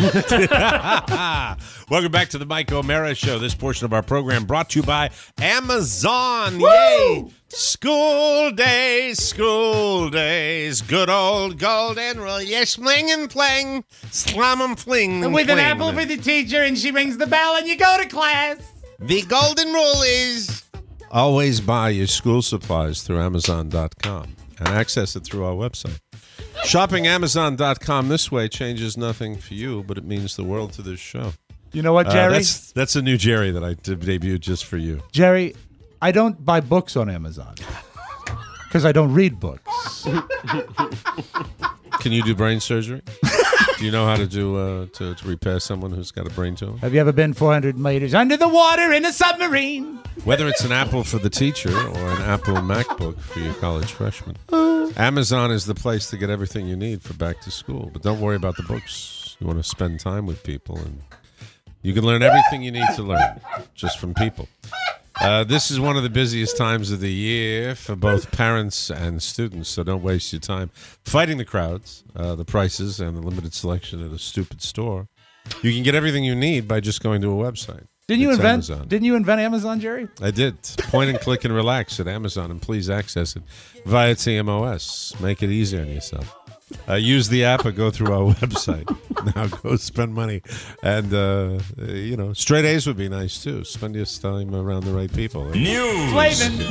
Welcome back to the Mike O'Meara Show. This portion of our program brought to you by Amazon. Yay! School days, school days, good old golden rule. Yes, fling and fling, slam and fling. And with fling. an apple for the teacher, and she rings the bell, and you go to class. The golden rule is always buy your school supplies through Amazon dot com and access it through our website. Shopping Amazon dot com this way changes nothing for you, but it means the world to this show. You know what, Uh, Jerry? that's, that's a new Jerry that I did debuted just for you. Jerry, I don't buy books on Amazon because I don't read books. Can you do brain surgery? Do you know how to do uh, to, to repair someone who's got a brain tumor? Have you ever been four hundred meters under the water in a submarine? Whether it's an Apple for the teacher or an Apple MacBook for your college freshman, Amazon is the place to get everything you need for back to school. But don't worry about the books. You want to spend time with people, and you can learn everything you need to learn just from people. Uh, this is one of the busiest times of the year for both parents and students, so don't waste your time fighting the crowds, uh, the prices, and the limited selection at a stupid store. You can get everything you need by just going to a website. Didn't you It's invent? Amazon. Didn't you invent Amazon, Jerry? I did. Point and click and relax at Amazon, and please access it via T M O S. Make it easier on yourself. Uh, use the app or go through our website. Now go spend money. And, uh, uh, you know, straight A's would be nice, too. Spend your time around the right people. News. Flavin.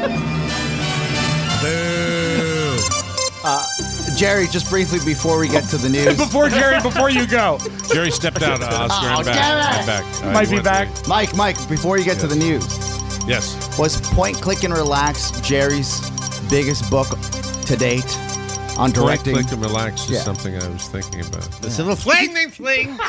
Uh, Jerry, just briefly before we get to the news. Before Jerry, before you go. Jerry stepped out, uh, Oscar. I'm Oh, back. damn it. I'm back. All right, Might you be want back. to- Mike, Mike, before you get to the news. Yes. Was Point, Click, and Relax Jerry's biggest book to date on Point, directing? click, and relax is Yeah. something I was thinking about. Yeah. little fling and fling.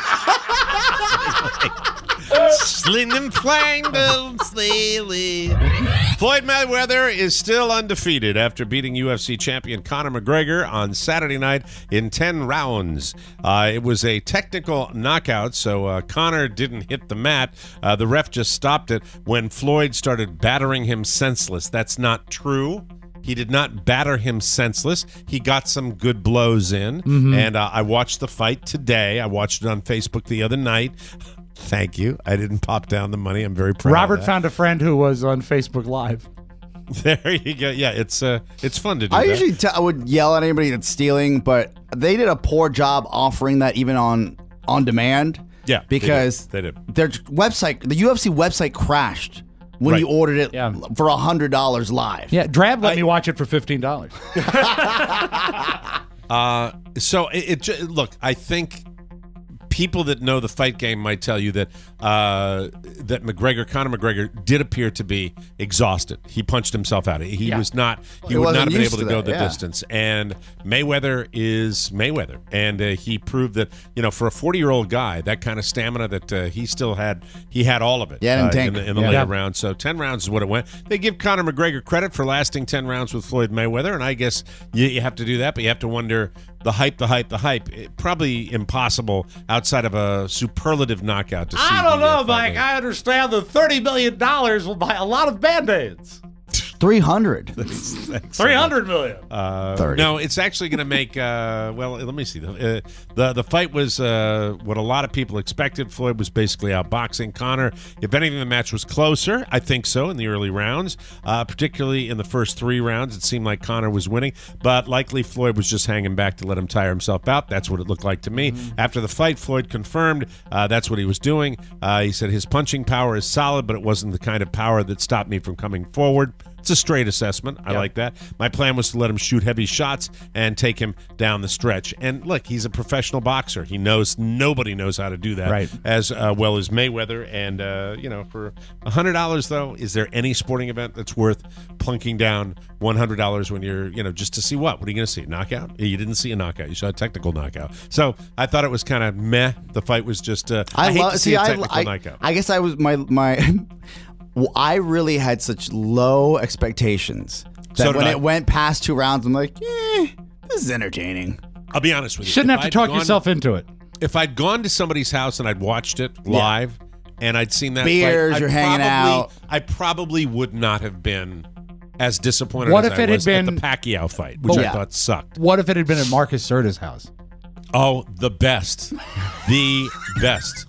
Sling and flang, little sleely. Floyd Mayweather is still undefeated after beating U F C champion Conor McGregor on Saturday night in ten rounds. Uh, it was a technical knockout, so uh, Conor didn't hit the mat. Uh, the ref just stopped it when Floyd started battering him senseless. That's not true. He did not batter him senseless. He got some good blows in. Mhm. And uh, I watched the fight today. I watched it on Facebook the other night. Thank you. I didn't pop down the money. I'm very proud Robert of that. found a friend who was on Facebook Live. There you go. Yeah, it's uh, it's fun to do I that. usually t- I would yell at anybody that's stealing, but they did a poor job offering that even on on demand. Yeah, because they did. They did. their website, the U F C website, crashed when Right. you ordered it for a hundred dollars live. Yeah, Drab let me watch it for fifteen dollars. Uh, so it, it ju- look, I think people that know the fight game might tell you that uh, that McGregor, Conor McGregor, did appear to be exhausted. He punched himself out. He Yeah. was not. He He would wasn't not have been used able to to go that, the yeah. distance. And Mayweather is Mayweather, and uh, he proved that you know for a forty-year-old guy, that kind of stamina that uh, he still had. He had all of it. Yeah, and uh, tank. in the, in the Yeah. later Yeah. rounds. So ten rounds is what it went. They give Conor McGregor credit for lasting ten rounds with Floyd Mayweather, and I guess you, you have to do that, but you have to wonder the hype, the hype, the hype. It, probably impossible outside of a superlative knockout to see. I don't the, uh, know, fight Mike. game. I understand that thirty million dollars will buy a lot of Band-Aids. three hundred. three hundred million. Uh, thirty. no, it's actually going to make. Uh, well, let me see. The uh, the, the fight was uh, what a lot of people expected. Floyd was basically outboxing Conor. If anything, the match was closer. I think so in the early rounds, uh, particularly in the first three rounds. It seemed like Conor was winning, but likely Floyd was just hanging back to let him tire himself out. That's what it looked like to me. Mm-hmm. After the fight, Floyd confirmed uh, that's what he was doing. Uh, he said his punching power is solid, but it wasn't the kind of power that stopped me from coming forward. It's a straight assessment. I Yep. like that. My plan was to let him shoot heavy shots and take him down the stretch. And look, he's a professional boxer. He knows nobody knows how to do that Right. as uh, well as Mayweather. And, uh, you know, for one hundred dollars, though, is there any sporting event that's worth plunking down one hundred dollars when you're, you know, just to see what? What are you going to see? Knockout? You didn't see a knockout. You saw a technical knockout. So I thought it was kind of meh. The fight was just, uh, I, I, hate love. to see See, a I, technical I, knockout. I guess I was my my. Well, I really had such low expectations that So did when I. it went past two rounds, I'm like, eh, this is entertaining. I'll be honest with you. Shouldn't If have to I'd talk gone- yourself into it. If I'd gone to somebody's house and I'd watched it live and I'd seen that Beers, fight, I you're hanging probably, out. I probably would not have been as disappointed What as if I it had was at been- the Pacquiao fight, which But- I Yeah. thought sucked. What if it had been at Marcus Serta's house? Oh, the best. The best.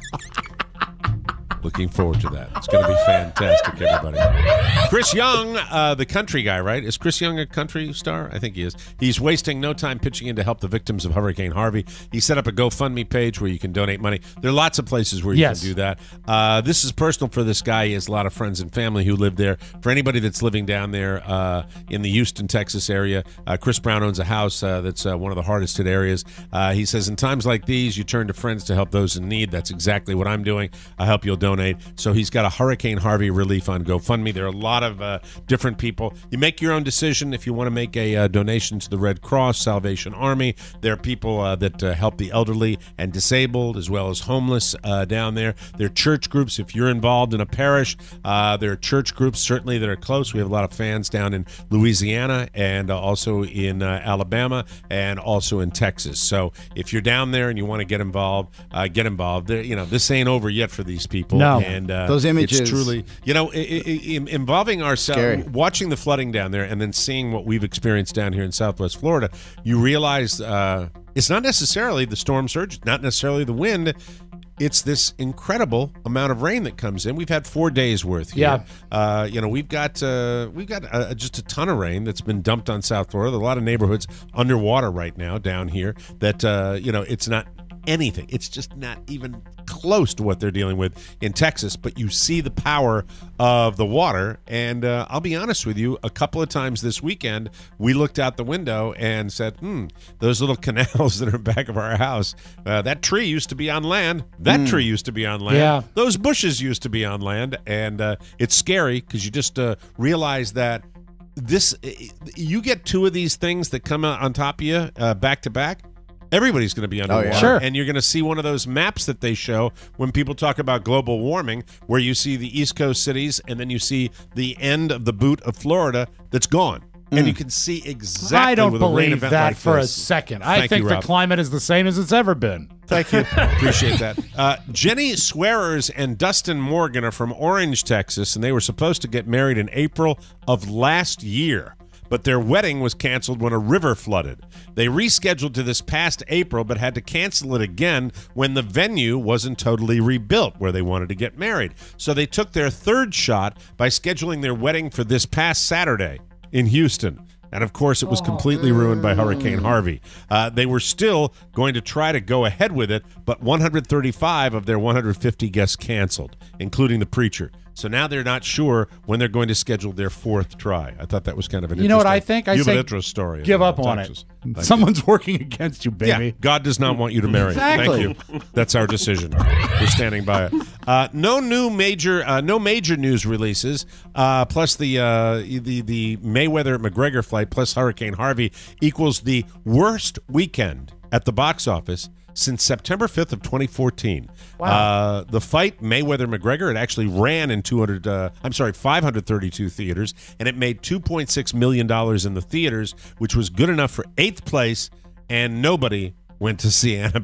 Looking forward to that. It's going to be fantastic, everybody. Chris Young, uh, the country guy, right? Is Chris Young a country star? I think he is. He's wasting no time pitching in to help the victims of Hurricane Harvey. He set up a GoFundMe page where you can donate money. There are lots of places where you Yes. can do that. Uh, this is personal for this guy. He has a lot of friends and family who live there. For anybody that's living down there uh, in the Houston, Texas area, uh, Chris Brown owns a house uh, that's uh, one of the hardest hit areas. Uh, he says, in times like these, you turn to friends to help those in need. That's exactly what I'm doing. I help you'll donate. So he's got a Hurricane Harvey relief on GoFundMe. There are a lot of uh, different people. You make your own decision if you want to make a uh, donation to the Red Cross, Salvation Army. There are people uh, that uh, help the elderly and disabled as well as homeless uh, down there. There are church groups. If you're involved in a parish, uh, there are church groups certainly that are close. We have a lot of fans down in Louisiana and uh, also in uh, Alabama and also in Texas. So if you're down there and you want to get involved, uh, get involved. There, you know, this ain't over yet for these people. No. And uh, Those images. it's truly, you know, i- i- i- involving ourselves, Scary. watching the flooding down there, and then seeing what we've experienced down here in Southwest Florida. You realize uh, it's not necessarily the storm surge, not necessarily the wind. It's this incredible amount of rain that comes in. We've had four days worth here. Yeah. Uh, you know, we've got uh, we've got uh, just a ton of rain that's been dumped on South Florida. A lot of neighborhoods underwater right now down here. That uh, you know, it's not anything. It's just not even close to what they're dealing with in Texas, but you see the power of the water. And uh, I'll be honest with you, a couple of times this weekend, we looked out the window and said, hmm, those little canals that are back of our house, uh, that tree used to be on land. That Mm. tree used to be on land. Yeah. Those bushes used to be on land. And uh, it's scary because you just uh, realize that this, you get two of these things that come out on top of you uh, back to back. Everybody's going to be underwater. yeah. Sure. And you're going to see one of those maps that they show when people talk about global warming, where you see the East Coast cities and then you see the end of the boot of Florida that's gone. And you can see exactly I don't with a rain believe event that like for this. a second. I Thank think you, the Rob. climate is the same as it's ever been. Thank you. Appreciate that. Uh, Jenny Swearers and Dustin Morgan are from Orange, Texas, and they were supposed to get married in April of last year. But their wedding was canceled when a river flooded. They rescheduled to this past April, but had to cancel it again when the venue wasn't totally rebuilt where they wanted to get married. So they took their third shot by scheduling their wedding for this past Saturday in Houston. And, of course, it was completely ruined by Hurricane Harvey. Uh, they were still going to try to go ahead with it, but one hundred thirty-five of their one hundred fifty guests canceled, including the preacher. So now they're not sure when they're going to schedule their fourth try. I thought that was kind of an You know what I interesting think? I you have say an interest story. give in, up uh, on Texas. it. Thank Someone's working against you, you. Yeah, baby. God does not want you to marry. Exactly. Thank you. That's our decision. We're standing by it. Uh, no new major, uh, no major news releases. Uh, plus the uh, the the Mayweather McGregor flight plus Hurricane Harvey equals the worst weekend at the box office since September fifth of twenty fourteen. Wow. Uh, the fight Mayweather McGregor, it actually ran in two hundred. Uh, I'm sorry, five hundred thirty-two theaters, and it made two point six million dollars in the theaters, which was good enough for eighth place. And nobody went to see Annabelle.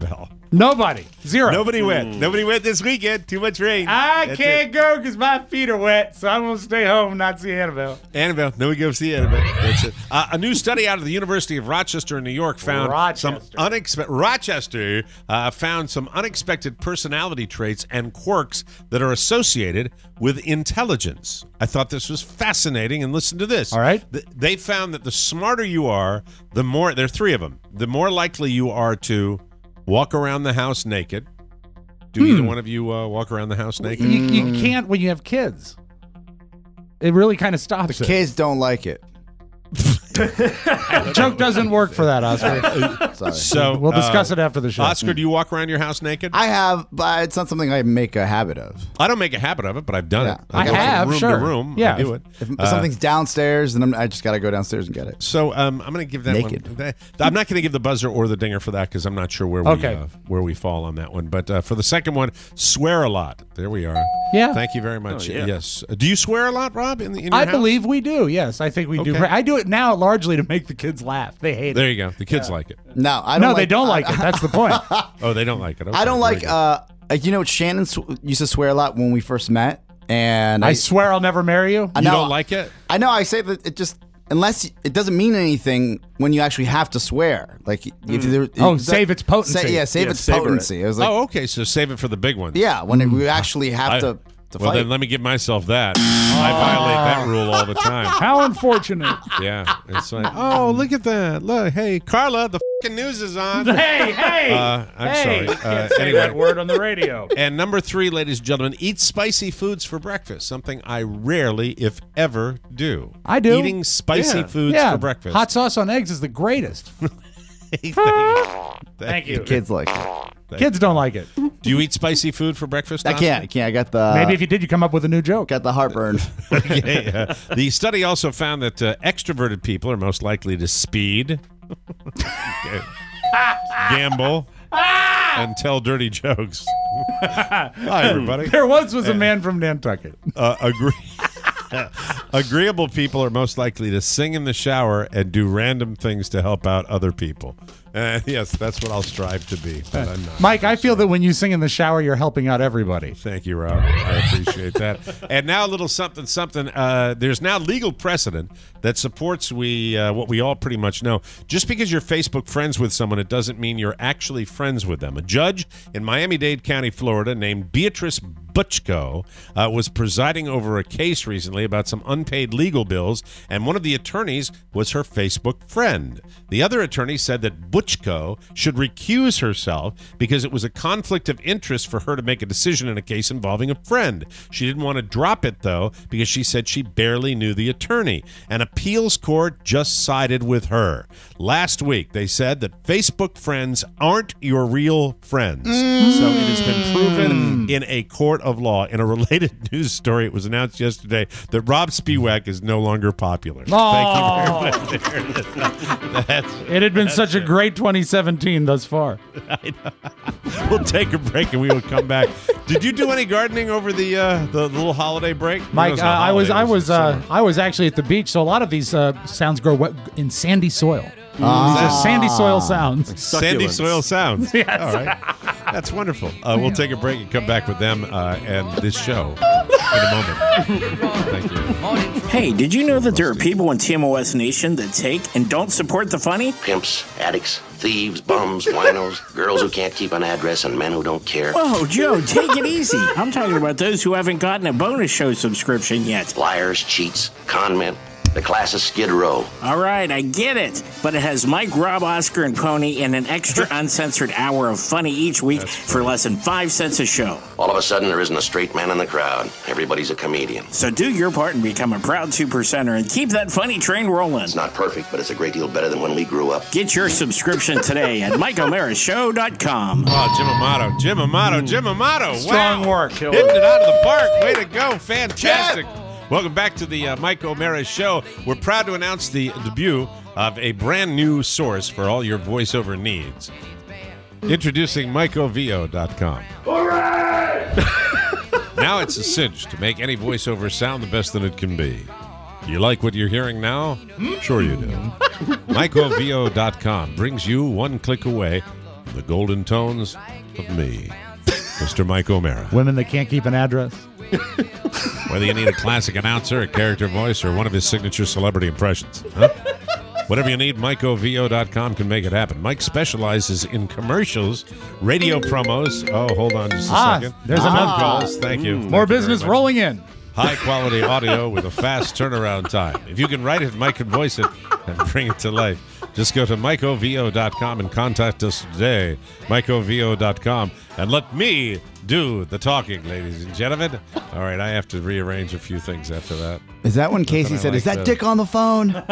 Nobody. Zero. Nobody went. Nobody went this weekend. Too much rain. I That's can't it. go because my feet are wet, so I'm going to stay home and not see Annabelle. Annabelle. No, we go see Annabelle. That's it. Uh, a new study out of the University of Rochester in New York found Rochester. some unexpected. Rochester uh, found some unexpected personality traits and quirks that are associated with intelligence. I thought this was fascinating, and listen to this. All right. Th- They found that the smarter you are, the more. There are three of them. The more likely you are to walk around the house naked. Do Hmm. either one of you uh, walk around the house naked? You, you can't when you have kids. It really kind of stops The it. kids don't like it. Joke doesn't work for that, Oscar. Sorry. So We'll discuss uh, it after the show. Oscar, do you walk around your house naked? I have, but it's not something I make a habit of. I don't make a habit of it, but I've done Yeah. it. I go from have, room sure. to room. Yeah. I do it. If Uh, something's downstairs, then I'm, I just got to go downstairs and get it. So um, I'm going to give that Naked. one. I'm not going to give the buzzer or the dinger for that because I'm not sure where we Okay. uh, where we fall on that one. But uh, for the second one, swear a lot. There we are. Yeah. Thank you very much. Oh, yeah. Yes. Uh, do you swear a lot, Rob? In, the, in your I house? believe we do. Yes, I think we do. Okay. I do it now largely to make the kids laugh. They hate There it. you go. The kids like it. No, I don't. No, like, they don't like it. That's the point. Oh, they don't like it. Okay, I don't very like. good. Uh, like you know, Shannon sw- used to swear a lot when we first met, and I swear I'll never marry you. I you know- don't like it? I know. I say that it just unless y- it doesn't mean anything when you actually have to swear. Like if there, Oh, it- save its potency. Say, yeah, save Yeah, its savor it. potency. It was like, Oh, okay. So save it for the big ones. yeah, when it, we actually have I- to, to well, fight. then let me give myself that. I violate that rule all the time. How unfortunate. Yeah. It's like, oh, look at that. Look, hey, Carla, the fucking news is on. Hey, hey. Uh, I'm hey. sorry. Uh, Can't say anyway. that word on the radio. And number three, ladies and gentlemen, eat spicy foods for breakfast. Something I rarely, if ever, do. I do. Eating spicy Yeah. foods yeah, for breakfast. hot sauce on eggs is the greatest. Thank you. Thank you. Kids like it. Kids don't like it. Do you eat spicy food for breakfast? I Tom? can't. I can't. I got the. Maybe if you did, you come up with a new joke. got the heartburn. Okay, uh, the study also found that uh, extroverted people are most likely to speed, gamble, and tell dirty jokes. Hi, everybody. There once was a man from Nantucket. Uh, agree. Agreeable people are most likely to sing in the shower and do random things to help out other people. Uh, yes, that's what I'll strive to be, but I'm not. Mike, I feel that when you sing in the shower, you're helping out everybody. Thank you, Rob. I appreciate that. And now a little something, something. Uh, there's now legal precedent that supports we uh, what we all pretty much know. Just because you're Facebook friends with someone, it doesn't mean you're actually friends with them. A judge in Miami-Dade County, Florida, named Beatrice Butchko, uh, was presiding over a case recently about some unpaid legal bills, and one of the attorneys was her Facebook friend. The other attorney said that Butchko should recuse herself because it was a conflict of interest for her to make a decision in a case involving a friend. She didn't want to drop it, though, because she said she barely knew the attorney. An appeals court just sided with her. Last week, they said that Facebook friends aren't your real friends. Mm. So it has been proven in a court of law. In a related news story, it was announced yesterday that Rob Spiewak is no longer popular. Oh. Thank you very much. That's, It had been such a great twenty seventeen thus far. I know. We'll take a break and we will come back. Did you do any gardening over the uh, the little holiday break? Mike, It uh, wasn't a I was, holiday, I it was, the uh, summer. I was actually at the beach. So a lot of these uh, sounds grow wet in sandy soil. Ah. These are sandy soil sounds. Sandy Succulents. soil sounds. Yes. All right. That's wonderful. Uh, we'll take a break and come back with them uh, and this show in a moment. Thank you. Hey, did you know that there are people in T M O S Nation that take and don't support the funny? Pimps, addicts, thieves, bums, winos, girls who can't keep an address, and men who don't care. Whoa, Joe, take it easy. I'm talking about those who haven't gotten a bonus show subscription yet. Liars, cheats, con men. The class is Skid Row. All right, I get it. But it has Mike, Rob, Oscar, and Pony and an extra uncensored hour of funny each week for less than five cents a show. All of a sudden, there isn't a straight man in the crowd. Everybody's a comedian. So do your part and become a proud two percenter and keep that funny train rolling. It's not perfect, but it's a great deal better than when we grew up. Get your subscription today at mike o'mara show dot com. Oh, Jim Amato, Jim Amato, Jim Amato. Strong wow. work. Hitting it out of the park. Way to go. Fantastic. Welcome back to the uh, Mike O'Mara Show. We're proud to announce the debut of a brand new source for all your voiceover needs. Introducing Mike O V O dot com. Now it's a cinch to make any voiceover sound the best that it can be. You like what you're hearing now? Sure you do. Mike O V O dot com brings you one click away the golden tones of me, Mister Mike O'Mara. Women that can't keep an address. Whether you need a classic announcer, a character voice, or one of his signature celebrity impressions. Huh? Whatever you need, Mike O V O dot com can make it happen. Mike specializes in commercials, radio promos. Oh, hold on just a Ah, second. there's Phone another- calls. Thank you. Thank More you very business much. rolling in. High-quality audio with a fast turnaround time. If you can write it, Mike can voice it and bring it to life. Just go to Mike O V O dot com and contact us today, Mike O V O dot com, and let me do the talking, ladies and gentlemen. All right, I have to rearrange a few things after that. Is that when Nothing Casey I said, like "Is that better." dick on the phone?" Where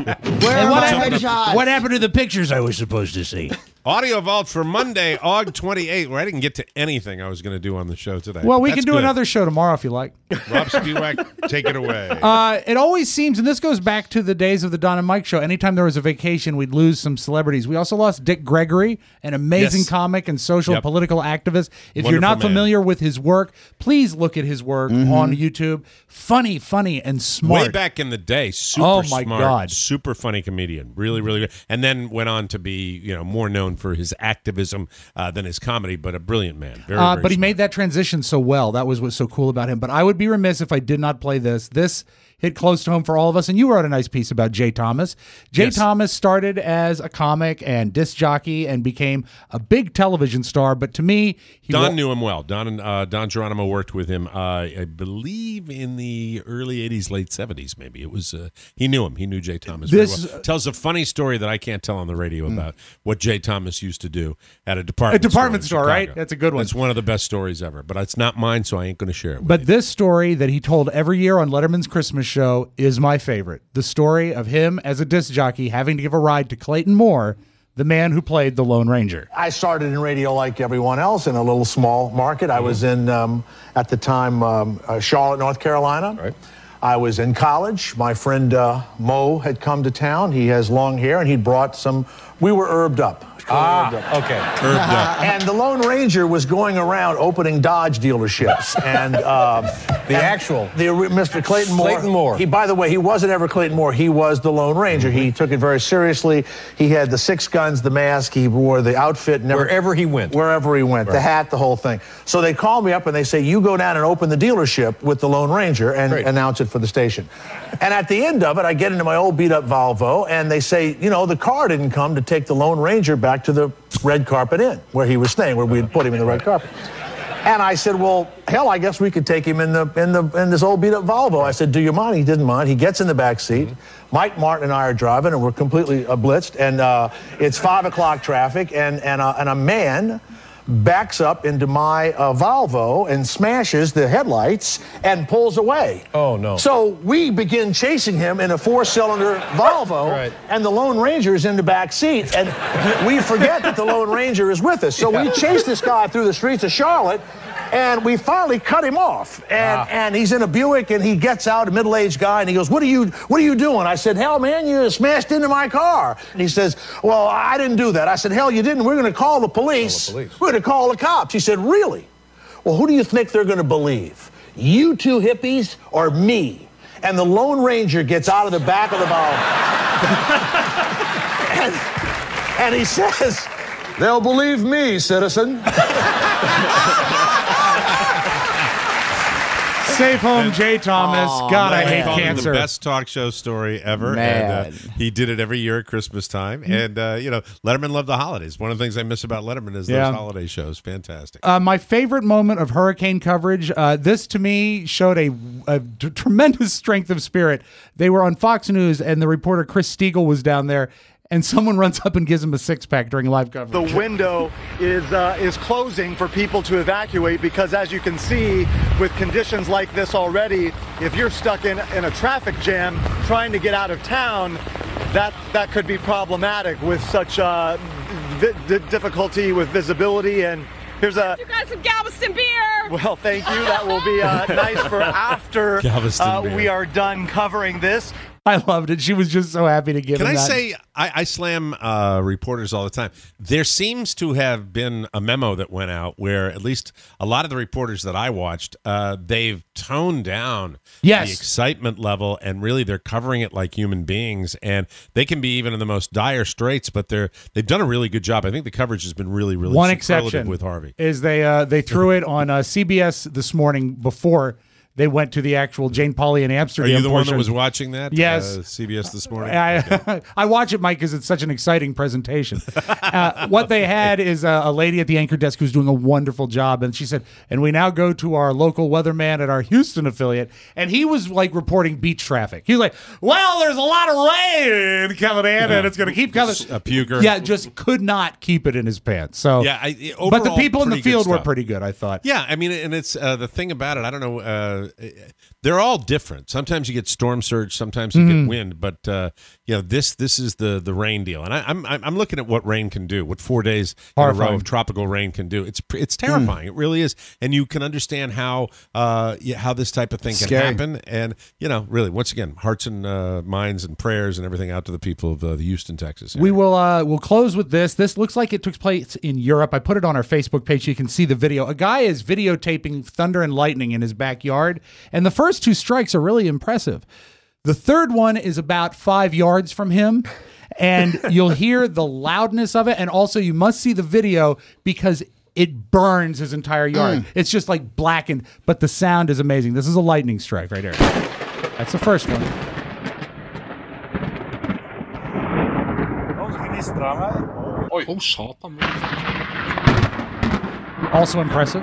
And are what my happened, to, shots? what happened to the pictures I was supposed to see? Audio Vault for Monday, August twenty-eighth, where I didn't get to anything I was going to do on the show today. Well, we That's can do good. another show tomorrow if you like. Rob Spewak, take it away. Uh, it always seems, and this goes back to the days of the Don and Mike show, anytime there was a vacation, we'd lose some celebrities. We also lost Dick Gregory, an amazing Yes. comic and social Yep. and political activist. If Wonderful you're not man. familiar with his work, please look at his work Mm-hmm. on YouTube. Funny, funny, and smart. Way back in the day, super Oh, my smart, God. super funny comedian, really, really good. And then went on to be, you know, more known for his activism uh, than his comedy, but a brilliant man. Very, Uh, very but he smart. made that transition so well. That was what's so cool about him. But I would be remiss if I did not play this. This hit close to home for all of us. And you wrote a nice piece about Jay Thomas. Jay Yes. Thomas started as a comic and disc jockey and became a big television star. But to me, he Don wa- knew him well. Don and uh, Don Geronimo worked with him, uh, I believe, in the early eighties, late seventies. Maybe it was. Uh, he knew him. He knew Jay Thomas. This- very well. Tells a funny story that I can't tell on the radio about what Jay Thomas used to do at a department A department store, store, in right? Chicago. That's a good one. It's one of the best stories ever. But it's not mine, so I ain't going to share it. With But this story that he told every year on Letterman's Christmas show is my favorite. The story of him as a disc jockey having to give a ride to Clayton Moore, the man who played the Lone Ranger. I started in radio like everyone else in a little small market. I was in, um, at the time, um, uh, Charlotte, North Carolina. Right. I was in college. My friend uh, Mo had come to town. He has long hair, and he'd brought some. We were herbed up. Ah, Herbed up. okay. Herbed up. And the Lone Ranger was going around opening Dodge dealerships, and um, The and actual. the Mister Clayton Moore. Clayton Moore. He, by the way, he wasn't ever Clayton Moore. He was the Lone Ranger. He took it very seriously. He had the six guns, the mask. He wore the outfit. Never, Wherever he went. Wherever he went, the Right. hat, the whole thing. So they call me up and they say, "You go down and open the dealership with the Lone Ranger and Great. announce it for the station." And at the end of it, I get into my old beat-up Volvo, and they say, you know, the car didn't come to take the Lone Ranger back to the Red Carpet Inn where he was staying, where we had put him in the red carpet. And I said, well, hell, I guess we could take him in the in the in this old beat-up Volvo. I said, do you mind? He didn't mind. He gets in the back seat. Mike Martin and I are driving, and we're completely uh, blitzed. And uh, it's five o'clock traffic, and and uh, and a man backs up into my uh, Volvo and smashes the headlights and pulls away. Oh, no. So we begin chasing him in a four-cylinder Volvo, Right. and the Lone Ranger is in the back seat, and we forget that the Lone Ranger is with us. So we chase this guy through the streets of Charlotte, and we finally cut him off. And Ah. and he's in a Buick, and he gets out, a middle-aged guy, and he goes, "What are you What are you doing?" I said, "Hell, man, you smashed into my car." And he says, "Well, I didn't do that." I said, "Hell, you didn't. We're going to call the police. Call the police. We're going to call the cops." He said, "Really? Well, who do you think they're going to believe? You two hippies or me?" And the Lone Ranger gets out of the back of the Volvo. and, and he says, "They'll believe me, citizen." Safe home, Jay Thomas. Aw, God, I man. hate Called it cancer. the best talk show story ever. Man. And, uh, he did it every year at Christmas time. And, uh, you know, Letterman loved the holidays. One of the things I miss about Letterman is Yeah. those holiday shows. Fantastic. Uh, my favorite moment of hurricane coverage, uh, this to me showed a, a t- tremendous strength of spirit. They were on Fox News, and the reporter Chris Stiegel was down there, and someone runs up and gives him a six-pack during live coverage. The window is uh, is closing for people to evacuate because, as you can see, with conditions like this already, if you're stuck in, in a traffic jam trying to get out of town, that that could be problematic with such uh, vi- d- difficulty with visibility. And here's a You got some Galveston beer. well, thank you. That will be uh, nice for after Galveston uh, beer. we are done covering this. I loved it. She was just so happy to give Can him I that. say, I, I slam uh, reporters all the time. There seems to have been a memo that went out where at least a lot of the reporters that I watched, uh, they've toned down Yes. the excitement level, and really they're covering it like human beings. And they can be even in the most dire straits, but they're they've done a really good job. I think the coverage has been really, really One superlative exception with Harvey. is they uh, they threw it on uh, C B S this morning before they went to the actual Jane Pauley in Are Amsterdam. you the one portion. that was watching that? Yes. Uh, C B S this morning? I, I watch it, Mike, because it's such an exciting presentation. uh, what they had is a, a lady at the anchor desk who's doing a wonderful job, and she said, and we now go to our local weatherman at our Houston affiliate, and he was like reporting beach traffic. He was like, well, there's a lot of rain coming in, and it's going to keep coming. A puker. Yeah, just could not keep it in his pants. So, Yeah, I- but the overall, people in the pretty good field were stuff. pretty good, I thought. Yeah, I mean, and it's uh, the thing about it. I don't know. Uh, they're all different. Sometimes you get storm surge, sometimes you Mhm. get wind. But uh, you know, this this is the the rain deal, and I, I'm I'm looking at what rain can do. What four days in a row Horrifying. of tropical rain can do. It's pre- it's terrifying. It really is, and you can understand how uh yeah, how this type of thing can Scary. happen. And you know, really, once again, hearts and uh, minds and prayers and everything out to the people of uh, the Houston, Texas. We will uh, we'll close with this. This looks like it took place in Europe. I put it on our Facebook page. You can see the video. A guy is videotaping thunder and lightning in his backyard, and the first two strikes are really impressive. The third one is about five yards from him, and you'll hear the loudness of it, and also you must see the video because it burns his entire yard. Mm. It's just like blackened, but the sound is amazing. This is a lightning strike right here. That's the first one. Oh, satan. Also impressive.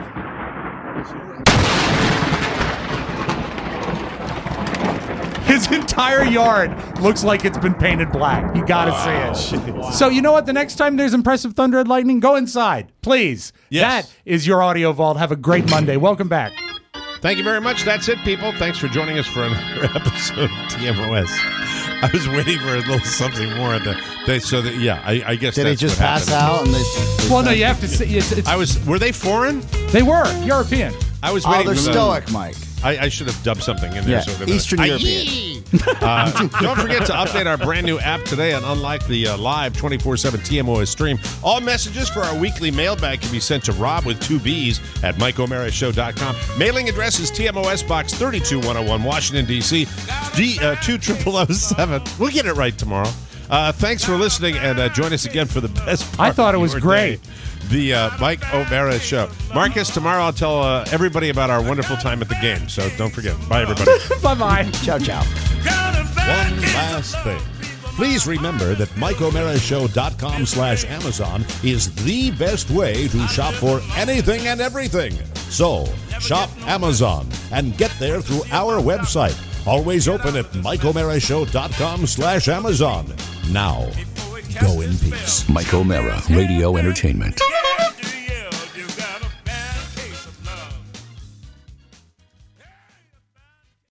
His entire yard looks like it's been painted black. You gotta see it. So you know what? The next time there's impressive thunder and lightning, go inside, please. Yes. That is your Audio Vault. Have a great Monday. Welcome back. Thank you very much. That's it, people. Thanks for joining us for another episode of T M O S. I was waiting for a little something more. The, they, so that yeah, I, I guess. Did he that's just what pass happened. out? And they, Well, no, you have to see. It's, it's, I was. Were they foreign? They were European. I was oh, waiting. they're for the- stoic, Mike. I, I should have dubbed something in there. Yeah, so they're gonna- Eastern Aye. European. Uh, don't forget to update our brand new app today. And unlike the uh, live twenty-four seven T M O S stream, all messages for our weekly mailbag can be sent to Rob with two B's at Mike O'Mara Show dot com. Mailing address is T M O S Box thirty-two one oh one, Washington, D C, D uh, two zero zero zero seven. We'll get it right tomorrow. Uh, thanks for listening, and uh, join us again for the best part I thought it of was your great. day, the uh, Mike O'Mara Show. Marcus, tomorrow I'll tell uh, everybody about our wonderful time at the game, so don't forget. Bye, everybody. Bye-bye. Ciao, ciao. One last thing. Please remember that Mike O'Mara Show dot com slash Amazon is the best way to shop for anything and everything. So, shop Amazon and get there through our website. Always open at Mike O'Mara Show dot com slash Amazon. Now, go in peace. Mike O'Mara, Radio Entertainment.